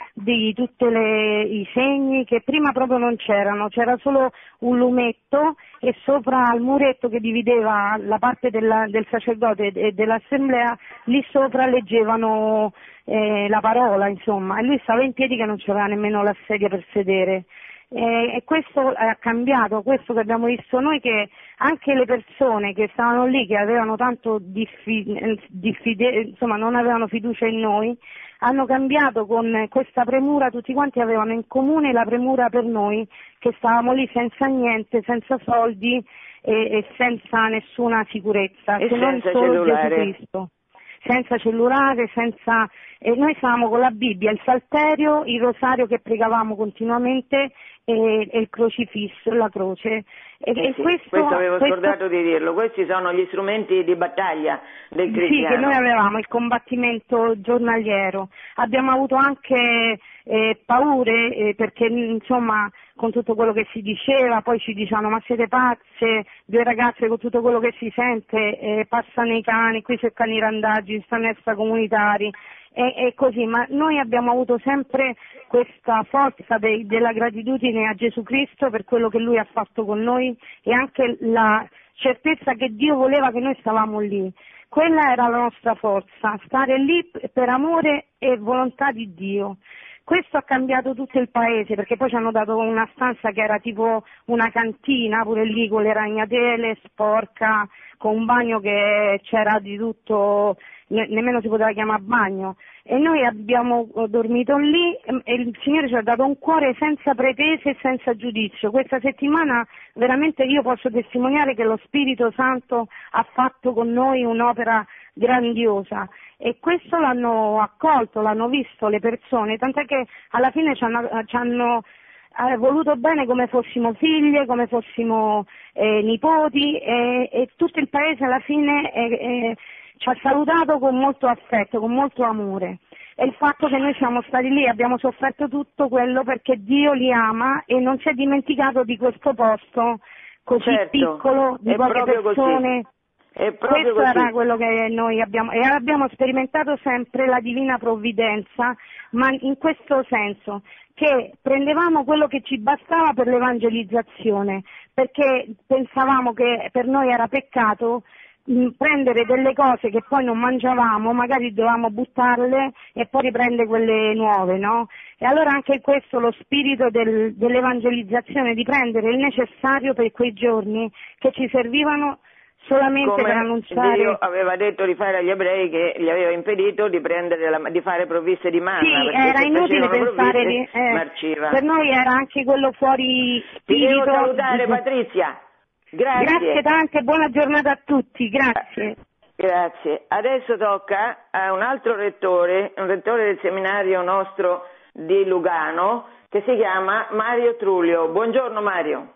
di tutti i segni che prima proprio non c'erano, c'era solo un lumetto e sopra il muretto che divideva la parte della, del sacerdote e dell'assemblea, lì sopra leggevano eh, la parola, insomma, e lui stava in piedi che non c'aveva nemmeno la sedia per sedere. Eh, e questo ha cambiato, questo che abbiamo visto noi, che anche le persone che stavano lì, che avevano tanto diffi- diffide- insomma non avevano fiducia in noi, hanno cambiato con questa premura, tutti quanti avevano in comune la premura per noi, che stavamo lì senza niente, senza soldi e, e senza nessuna sicurezza, e se non solo cellulare. Gesù Cristo. Senza cellulare, senza... E noi stavamo con la Bibbia, il salterio, il rosario che pregavamo continuamente e, e il crocifisso, la croce. E, Eh e sì, questo, questo avevo questo... scordato di dirlo, questi sono gli strumenti di battaglia del cristiano. Sì, che noi avevamo, il combattimento giornaliero. Abbiamo avuto anche eh, paure eh, perché insomma con tutto quello che si diceva, poi ci dicevano ma siete pazze, due ragazze con tutto quello che si sente, eh, passano i cani, qui cercano i randaggi, stanno extracomunitari. E, e così, ma noi abbiamo avuto sempre questa forza de, della gratitudine a Gesù Cristo per quello che Lui ha fatto con noi e anche la certezza che Dio voleva che noi stavamo lì. Quella era la nostra forza, stare lì per amore e volontà di Dio. Questo ha cambiato tutto il paese, perché poi ci hanno dato una stanza che era tipo una cantina, pure lì con le ragnatele, sporca, con un bagno che c'era di tutto, ne- nemmeno si poteva chiamare bagno. E noi abbiamo dormito lì e il Signore ci ha dato un cuore senza pretese e senza giudizio. Questa settimana veramente io posso testimoniare che lo Spirito Santo ha fatto con noi un'opera grandiosa. E questo l'hanno accolto, l'hanno visto le persone, tant'è che alla fine ci hanno, ci hanno eh, voluto bene come fossimo figlie, come fossimo eh, nipoti e, e tutto il paese alla fine eh, eh, ci ha salutato con molto affetto, con molto amore. E il fatto che noi siamo stati lì, abbiamo sofferto tutto quello perché Dio li ama e non si è dimenticato di questo posto così certo, piccolo, di poche persone. Così. È proprio Questo così. era quello che noi abbiamo, e abbiamo sperimentato sempre la divina provvidenza, ma in questo senso, che prendevamo quello che ci bastava per l'evangelizzazione, perché pensavamo che per noi era peccato mh, prendere delle cose che poi non mangiavamo, magari dovevamo buttarle e poi riprendere quelle nuove, no? E allora anche questo, lo spirito del, dell'evangelizzazione, di prendere il necessario per quei giorni che ci servivano solamente come per annunciare. Dio aveva detto di fare agli ebrei che gli aveva impedito di prendere la, di fare provviste di manna, sì, perché era se inutile pensare di eh, marciva. Per noi era anche quello fuori spirito. Ti devo salutare, Patrizia. Grazie. Grazie tante, buona giornata a tutti, grazie. Grazie. Adesso tocca a un altro rettore, un rettore del seminario nostro di Lugano, che si chiama Mario Trulio. Buongiorno Mario.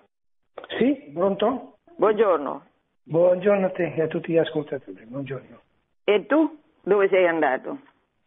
Sì, pronto? Buongiorno. Buongiorno a te e a tutti gli ascoltatori, buongiorno. E tu? Dove sei andato?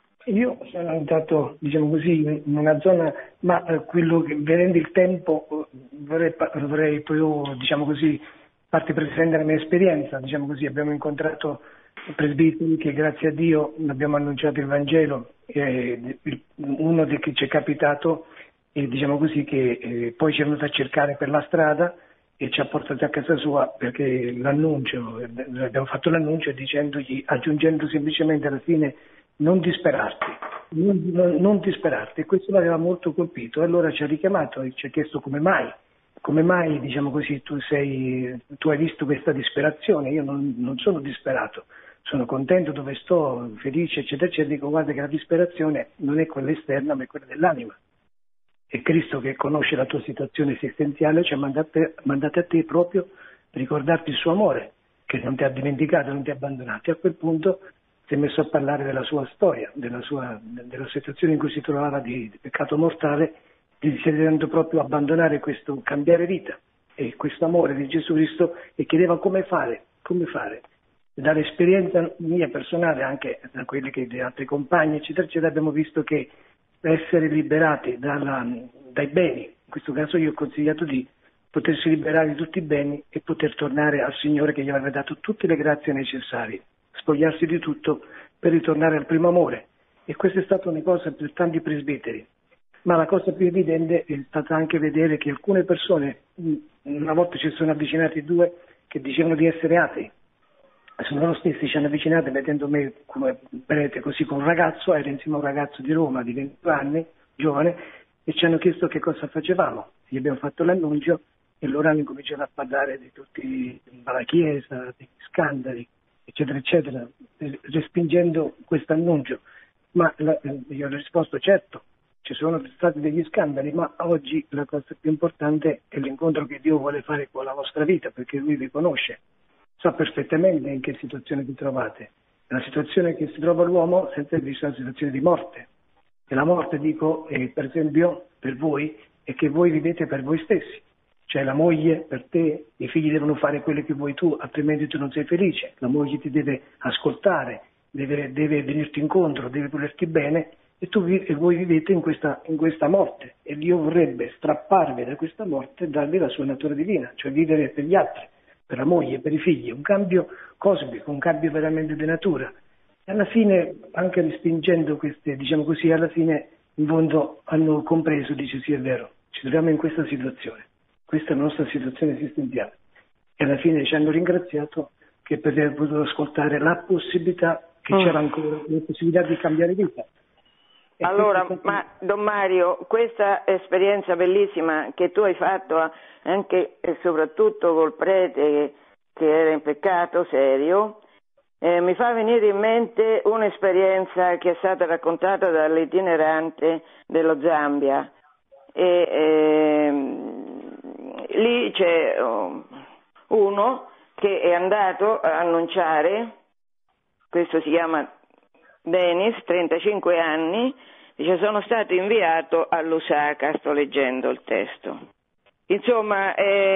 Io sono andato, diciamo così, in una zona, ma eh, quello che vedendo il tempo vorrei, vorrei poi, diciamo così, farti presente la mia esperienza, diciamo così, abbiamo incontrato presbiteri che grazie a Dio abbiamo annunciato il Vangelo, eh, uno che ci è capitato, e diciamo così, che eh, poi ci è venuto a cercare per la strada e ci ha portato a casa sua perché l'annuncio, abbiamo fatto l'annuncio dicendogli, aggiungendo semplicemente alla fine non disperarti, non, non, non disperarti, e questo l'aveva molto colpito. Allora ci ha richiamato e ci ha chiesto come mai, come mai diciamo così tu sei, tu hai visto questa disperazione. Io non, non sono disperato, sono contento dove sto, felice eccetera eccetera. Dico guarda che la disperazione non è quella esterna ma è quella dell'anima. E Cristo, che conosce la tua situazione esistenziale, ci ha mandato, mandato a te proprio per ricordarti il suo amore, che non ti ha dimenticato, non ti ha abbandonato. E a quel punto si è messo a parlare della sua storia, della, sua, della situazione in cui si trovava di, di peccato mortale, di si dovendo proprio abbandonare questo, cambiare vita e questo amore di Gesù Cristo, e chiedeva come fare, come fare. Dall'esperienza mia personale, anche da quelle che di altri compagni, eccetera, eccetera, abbiamo visto che essere liberati dalla, dai beni, in questo caso io ho consigliato di potersi liberare di tutti i beni e poter tornare al Signore che gli aveva dato tutte le grazie necessarie, spogliarsi di tutto per ritornare al primo amore. E questa è stata una cosa per tanti presbiteri, Ma la cosa più evidente è stata anche vedere che alcune persone, una volta ci sono avvicinati due che dicevano di essere atei, sono loro stessi ci hanno avvicinati vedendo me come prete, così con un ragazzo, era insieme a un ragazzo di Roma di ventidue anni, giovane, e ci hanno chiesto che cosa facevamo. Gli abbiamo fatto l'annuncio e loro hanno cominciato a parlare di tutti la Chiesa, degli scandali, eccetera, eccetera, respingendo questo annuncio. Ma la, io ho risposto certo, ci sono stati degli scandali, ma oggi la cosa più importante è l'incontro che Dio vuole fare con la vostra vita, perché Lui vi conosce, sa perfettamente in che situazione vi trovate. È una situazione che si trova l'uomo senza essere una situazione di morte. E la morte, dico, è, per esempio, per voi, è che voi vivete per voi stessi. Cioè la moglie per te, i figli devono fare quello che vuoi tu, altrimenti tu non sei felice. La moglie ti deve ascoltare, deve, deve venirti incontro, deve volerti bene, e tu e voi vivete in questa, in questa morte. E Dio vorrebbe strapparvi da questa morte e darvi la sua natura divina, cioè vivere per gli altri, per la moglie, per i figli, un cambio cosmico, un cambio veramente di natura. E alla fine, anche respingendo queste, diciamo così, alla fine in fondo hanno compreso, dice sì è vero, ci troviamo in questa situazione, questa è la nostra situazione esistenziale. E alla fine ci hanno ringraziato che per aver potuto ascoltare la possibilità, che oh. c'era ancora la possibilità di cambiare vita. E allora, questo... ma Don Mario, questa esperienza bellissima che tu hai fatto anche e soprattutto col prete che era in peccato serio, eh, mi fa venire in mente un'esperienza che è stata raccontata dall'itinerante dello Zambia. E, ehm, lì c'è uno che è andato a annunciare, questo si chiama Dennis, trentacinque anni, dice sono stato inviato a Lusaka, sto leggendo il testo. Insomma,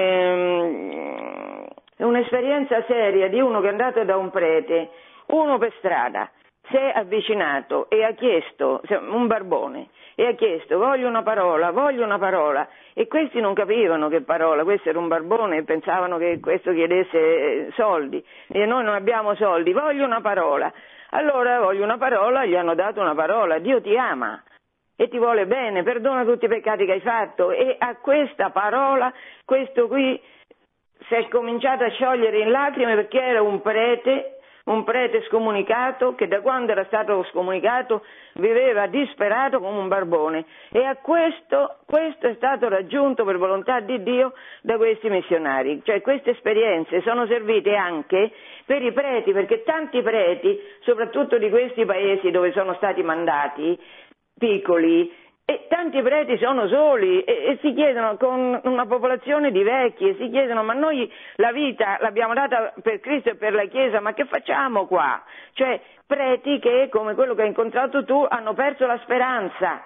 ehm, è un'esperienza seria di uno che è andato da un prete, uno per strada, si è avvicinato e ha chiesto, un barbone, e ha chiesto voglio una parola, voglio una parola, e questi non capivano che parola, questo era un barbone e pensavano che questo chiedesse soldi, e noi non abbiamo soldi, voglio una parola. Allora voglio una parola, gli hanno dato una parola, Dio ti ama e ti vuole bene, perdona tutti i peccati che hai fatto, e a questa parola, questo qui si è cominciato a sciogliere in lacrime perché era un prete, un prete scomunicato che da quando era stato scomunicato viveva disperato come un barbone, e a questo, questo è stato raggiunto per volontà di Dio da questi missionari. Cioè queste esperienze sono servite anche per i preti, perché tanti preti, soprattutto di questi paesi dove sono stati mandati, piccoli, e tanti preti sono soli e, e si chiedono, con una popolazione di vecchi, e si chiedono ma noi la vita l'abbiamo data per Cristo e per la Chiesa, ma che facciamo qua? Cioè preti che, come quello che hai incontrato tu, hanno perso la speranza.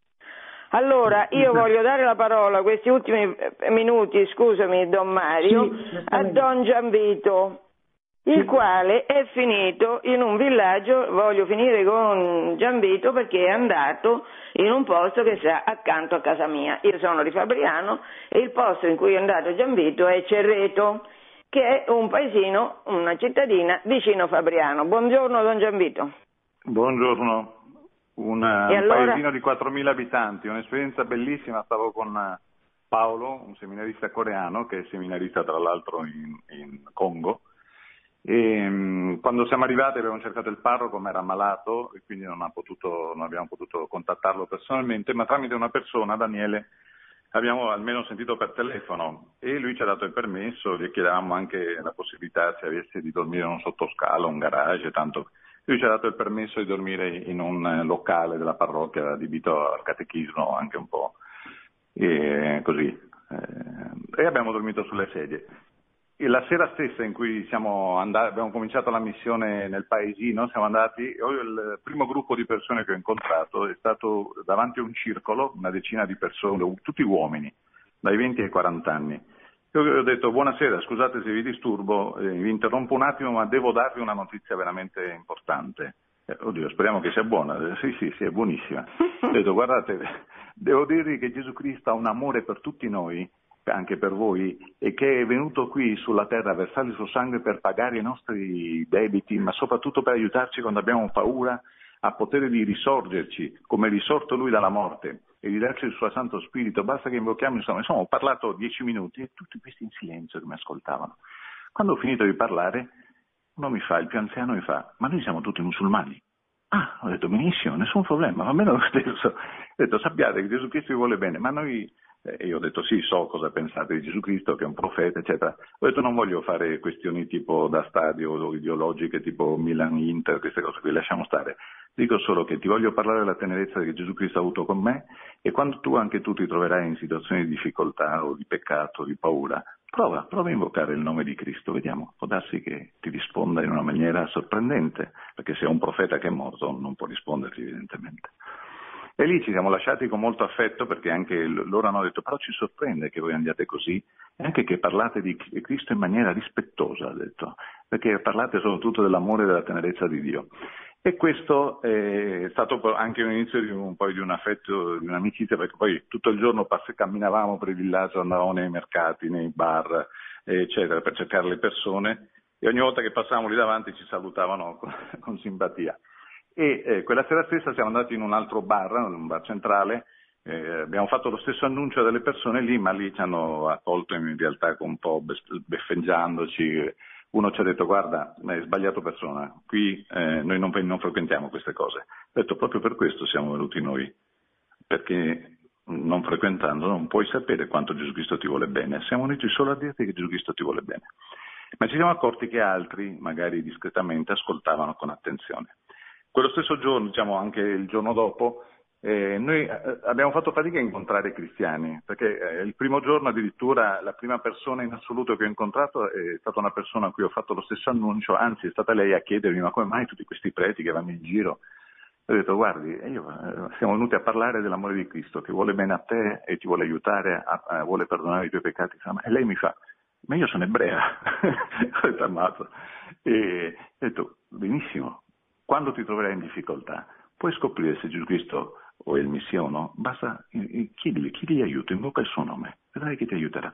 Allora io voglio dare la parola, questi ultimi minuti, scusami Don Mario, sì, a Don Gianvito, il quale è finito in un villaggio. Voglio finire con Gianvito perché è andato in un posto che sta accanto a casa mia. Io sono di Fabriano e il posto in cui è andato Gianvito è Cerreto, che è un paesino, una cittadina vicino Fabriano. Buongiorno Don Gianvito. Buongiorno, una, un allora... paesino di quattromila abitanti, un'esperienza bellissima. Stavo con Paolo, un seminarista coreano che è seminarista tra l'altro in, in Congo. E um, quando siamo arrivati abbiamo cercato il parroco, ma era malato e quindi non, ha potuto, non abbiamo potuto contattarlo personalmente, ma tramite una persona, Daniele, abbiamo almeno sentito per telefono e lui ci ha dato il permesso. Gli chiedevamo anche la possibilità, se avesse, di dormire in un sottoscala, un garage, tanto lui ci ha dato il permesso di dormire in un locale della parrocchia adibito al catechismo, anche un po' e così, eh, e abbiamo dormito sulle sedie. E la sera stessa in cui siamo andati, abbiamo cominciato la missione nel paesino, siamo andati, il primo gruppo di persone che ho incontrato è stato davanti a un circolo, una decina di persone, tutti uomini, dai venti ai quaranta anni. Io ho detto buonasera, scusate se vi disturbo, eh, vi interrompo un attimo, ma devo darvi una notizia veramente importante. Eh, oddio, speriamo che sia buona. Sì, sì, sì, è buonissima. Ho detto guardate, devo dirvi che Gesù Cristo ha un amore per tutti noi, anche per voi, e che è venuto qui sulla terra a versare il suo sangue per pagare i nostri debiti, ma soprattutto per aiutarci quando abbiamo paura, a poter di risorgerci come è risorto lui dalla morte. e di darci il suo Santo Spirito, basta che invochiamo, insomma, insomma ho parlato dieci minuti e tutti questi in silenzio che mi ascoltavano. Quando ho finito di parlare, uno mi fa, il più anziano mi fa, ma noi siamo tutti musulmani. Ah, ho detto benissimo, nessun problema, va bene lo stesso. Ho detto sappiate che Gesù Cristo vi vuole bene, ma noi, e io ho detto sì, so cosa pensate di Gesù Cristo, che è un profeta, eccetera. Ho detto non voglio fare questioni tipo da stadio o ideologiche, tipo Milan-Inter, queste cose qui, lasciamo stare. Dico solo che ti voglio parlare della tenerezza che Gesù Cristo ha avuto con me, e quando tu anche tu ti troverai in situazioni di difficoltà o di peccato, di paura, prova, prova a invocare il nome di Cristo, vediamo, può darsi che ti risponda in una maniera sorprendente, perché se è un profeta che è morto non può risponderti evidentemente. E lì ci siamo lasciati con molto affetto, perché anche loro hanno detto però ci sorprende che voi andiate così e anche che parlate di Cristo in maniera rispettosa, ha detto, perché parlate soprattutto dell'amore e della tenerezza di Dio. E questo è stato anche l'inizio di un, poi di un affetto, di un'amicizia, perché poi tutto il giorno pass- camminavamo per il villaggio, andavamo nei mercati, nei bar, eccetera, per cercare le persone, e ogni volta che passavamo lì davanti ci salutavano con, con simpatia. E eh, quella sera stessa siamo andati in un altro bar, un bar centrale, eh, abbiamo fatto lo stesso annuncio delle persone lì, ma lì ci hanno accolto in realtà un po' beffeggiandoci. Uno ci ha detto guarda, hai sbagliato persona, qui eh, noi non, non frequentiamo queste cose. Ho detto proprio per questo siamo venuti noi, perché non frequentando non puoi sapere quanto Gesù Cristo ti vuole bene, siamo venuti solo a dirti che Gesù Cristo ti vuole bene. Ma ci siamo accorti che altri, magari discretamente, ascoltavano con attenzione. Quello stesso giorno, diciamo anche il giorno dopo, eh, noi eh, abbiamo fatto fatica a incontrare cristiani, perché eh, il primo giorno addirittura la prima persona in assoluto che ho incontrato è stata una persona a cui ho fatto lo stesso annuncio, anzi è stata lei a chiedermi ma come mai tutti questi preti che vanno in giro? Ho detto guardi, io, eh, siamo venuti a parlare dell'amore di Cristo che vuole bene a te e ti vuole aiutare, a, a, vuole perdonare i tuoi peccati, e lei mi fa ma io sono ebrea. Ho detto ammazzo. E ho detto benissimo, quando ti troverai in difficoltà puoi scoprire se Gesù Cristo o è il Messia o no, basta chiedili, chiedili aiuto, invoca il suo nome, vedrai che ti aiuterà.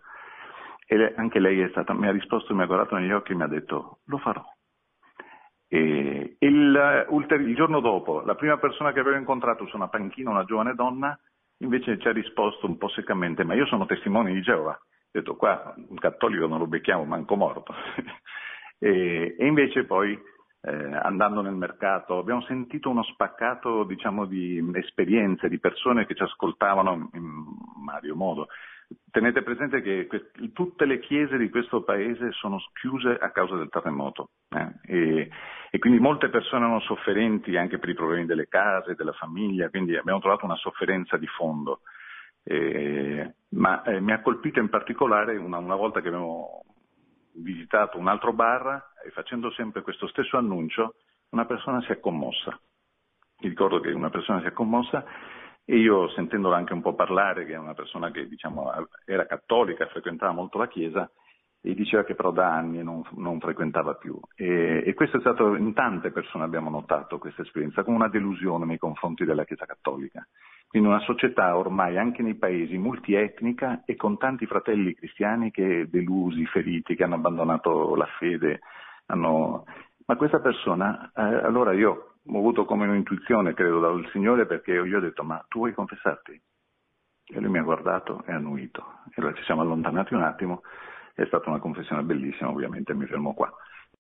E anche lei è stata, mi ha risposto, mi ha guardato negli occhi e mi ha detto lo farò. E il, il giorno dopo, la prima persona che avevo incontrato su una panchina, una giovane donna, invece ci ha risposto un po' seccamente, ma io sono testimone di Geova. Ho detto qua un cattolico non lo becchiamo manco morto. e, e invece poi Eh, andando nel mercato abbiamo sentito uno spaccato, diciamo, di esperienze, di persone che ci ascoltavano in vario modo. Tenete presente che que- tutte le chiese di questo paese sono chiuse a causa del terremoto eh? e, e quindi molte persone erano sofferenti anche per i problemi delle case, della famiglia, quindi abbiamo trovato una sofferenza di fondo. Eh, ma eh, mi ha colpito in particolare una, una volta che abbiamo visitato un altro bar e facendo sempre questo stesso annuncio una persona si è commossa. Mi ricordo che una persona si è commossa e io, sentendola anche un po' parlare, che è una persona che diciamo era cattolica, frequentava molto la chiesa, e diceva che però da anni non, non frequentava più. E, e questo è stato, in tante persone abbiamo notato questa esperienza, come una delusione nei confronti della Chiesa cattolica. Quindi una società ormai anche nei paesi multietnica e con tanti fratelli cristiani che delusi, feriti, che hanno abbandonato la fede. Hanno... Ma questa persona, eh, allora io ho avuto come un'intuizione, credo, dal Signore, perché io gli ho detto ma tu vuoi confessarti? E lui mi ha guardato e ha annuito. E allora ci siamo allontanati un attimo, è stata una confessione bellissima, ovviamente mi fermo qua.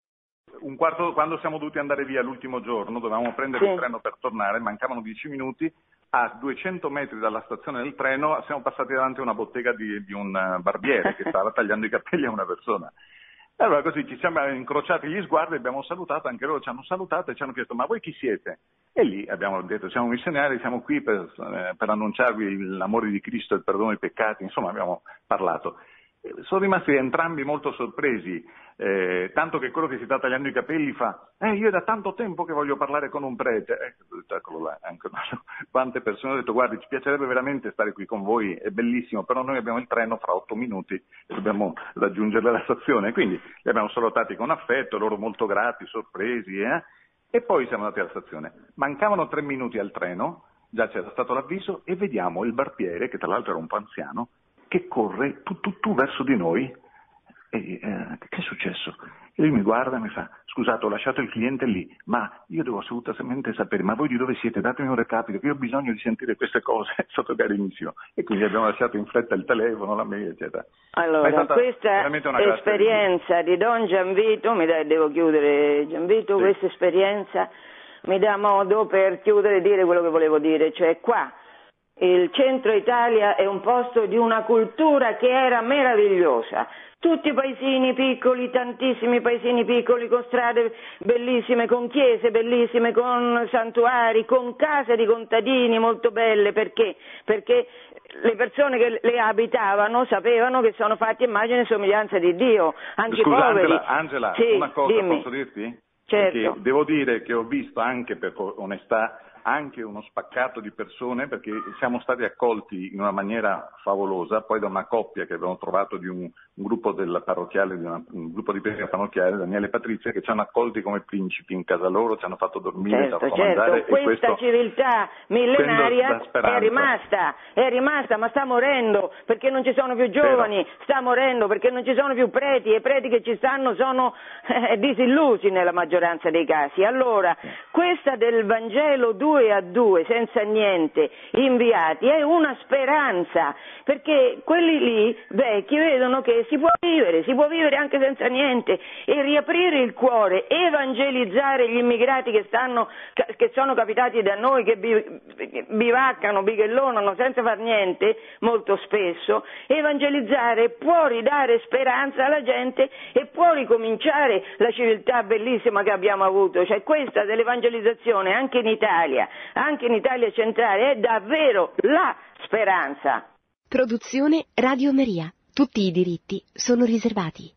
Un quarto, quando siamo dovuti andare via l'ultimo giorno, dovevamo prendere sì. il treno per tornare, mancavano dieci minuti, a duecento metri dalla stazione del treno siamo passati davanti a una bottega di, di un barbiere che stava tagliando i capelli a una persona. E allora così ci siamo incrociati gli sguardi, abbiamo salutato, anche loro ci hanno salutato e ci hanno chiesto ma voi chi siete? E lì abbiamo detto siamo missionari, siamo qui per, eh, per annunciarvi l'amore di Cristo e il perdono dei peccati, insomma abbiamo parlato. Sono rimasti entrambi molto sorpresi, eh, tanto che quello che si sta tagliando i capelli fa eh, io è da tanto tempo che voglio parlare con un prete. Eh, eccolo là, anche quante persone hanno detto guardi ci piacerebbe veramente stare qui con voi, è bellissimo, però noi abbiamo il treno fra otto minuti e dobbiamo raggiungere la stazione, quindi li abbiamo salutati con affetto, loro molto grati, sorpresi eh? E poi siamo andati alla stazione. Mancavano tre minuti al treno, già c'era stato l'avviso e vediamo il barbiere, che tra l'altro era un po' anziano, che corre tu, tu, tu verso di noi e, e, eh, che è successo? E lui mi guarda e mi fa, scusate, ho lasciato il cliente lì, ma io devo assolutamente sapere, ma voi di dove siete? Datemi un recapito, che io ho bisogno di sentire queste cose sotto carissimo. E quindi abbiamo lasciato in fretta il telefono, la mail, eccetera. Allora, questa esperienza di Don Gianvito, mi dai, devo chiudere Gianvito, sì. Questa esperienza mi dà modo per chiudere e dire quello che volevo dire, cioè qua il centro Italia è un posto di una cultura che era meravigliosa. Tutti paesini piccoli, tantissimi paesini piccoli con strade bellissime, con chiese bellissime, con santuari, con case di contadini molto belle, perché? Perché le persone che le abitavano sapevano che sono fatti immagine e somiglianza di Dio, anche Scusa, i poveri. Angela, Angela sì, una cosa dimmi. posso dirti? Certo. Perché devo dire che ho visto anche per onestà anche uno spaccato di persone, perché siamo stati accolti in una maniera favolosa, poi da una coppia che abbiamo trovato di un, un gruppo del parrocchiale, di una, un gruppo di pesca parrocchiale, Daniele e Patrizia, che ci hanno accolti come principi in casa loro, ci hanno fatto dormire, certo, ci hanno fatto certo. mangiare. Questa e questo, civiltà millenaria è rimasta, è rimasta, ma sta morendo perché non ci sono più giovani, Vero. sta morendo perché non ci sono più preti, e i preti che ci stanno sono eh, disillusi nella maggioranza dei casi. Allora, questa del Vangelo due a due senza niente inviati è una speranza, perché quelli lì vecchi vedono che si può vivere, si può vivere anche senza niente, e riaprire il cuore, evangelizzare gli immigrati che stanno che sono capitati da noi, che bivaccano, bighellonano senza far niente molto spesso. Evangelizzare può ridare speranza alla gente e può ricominciare la civiltà bellissima che abbiamo avuto. Cioè, questa dell'evangelizzazione anche in Italia, anche in Italia centrale, è davvero la speranza. Produzione Radio Maria. Tutti i diritti sono riservati.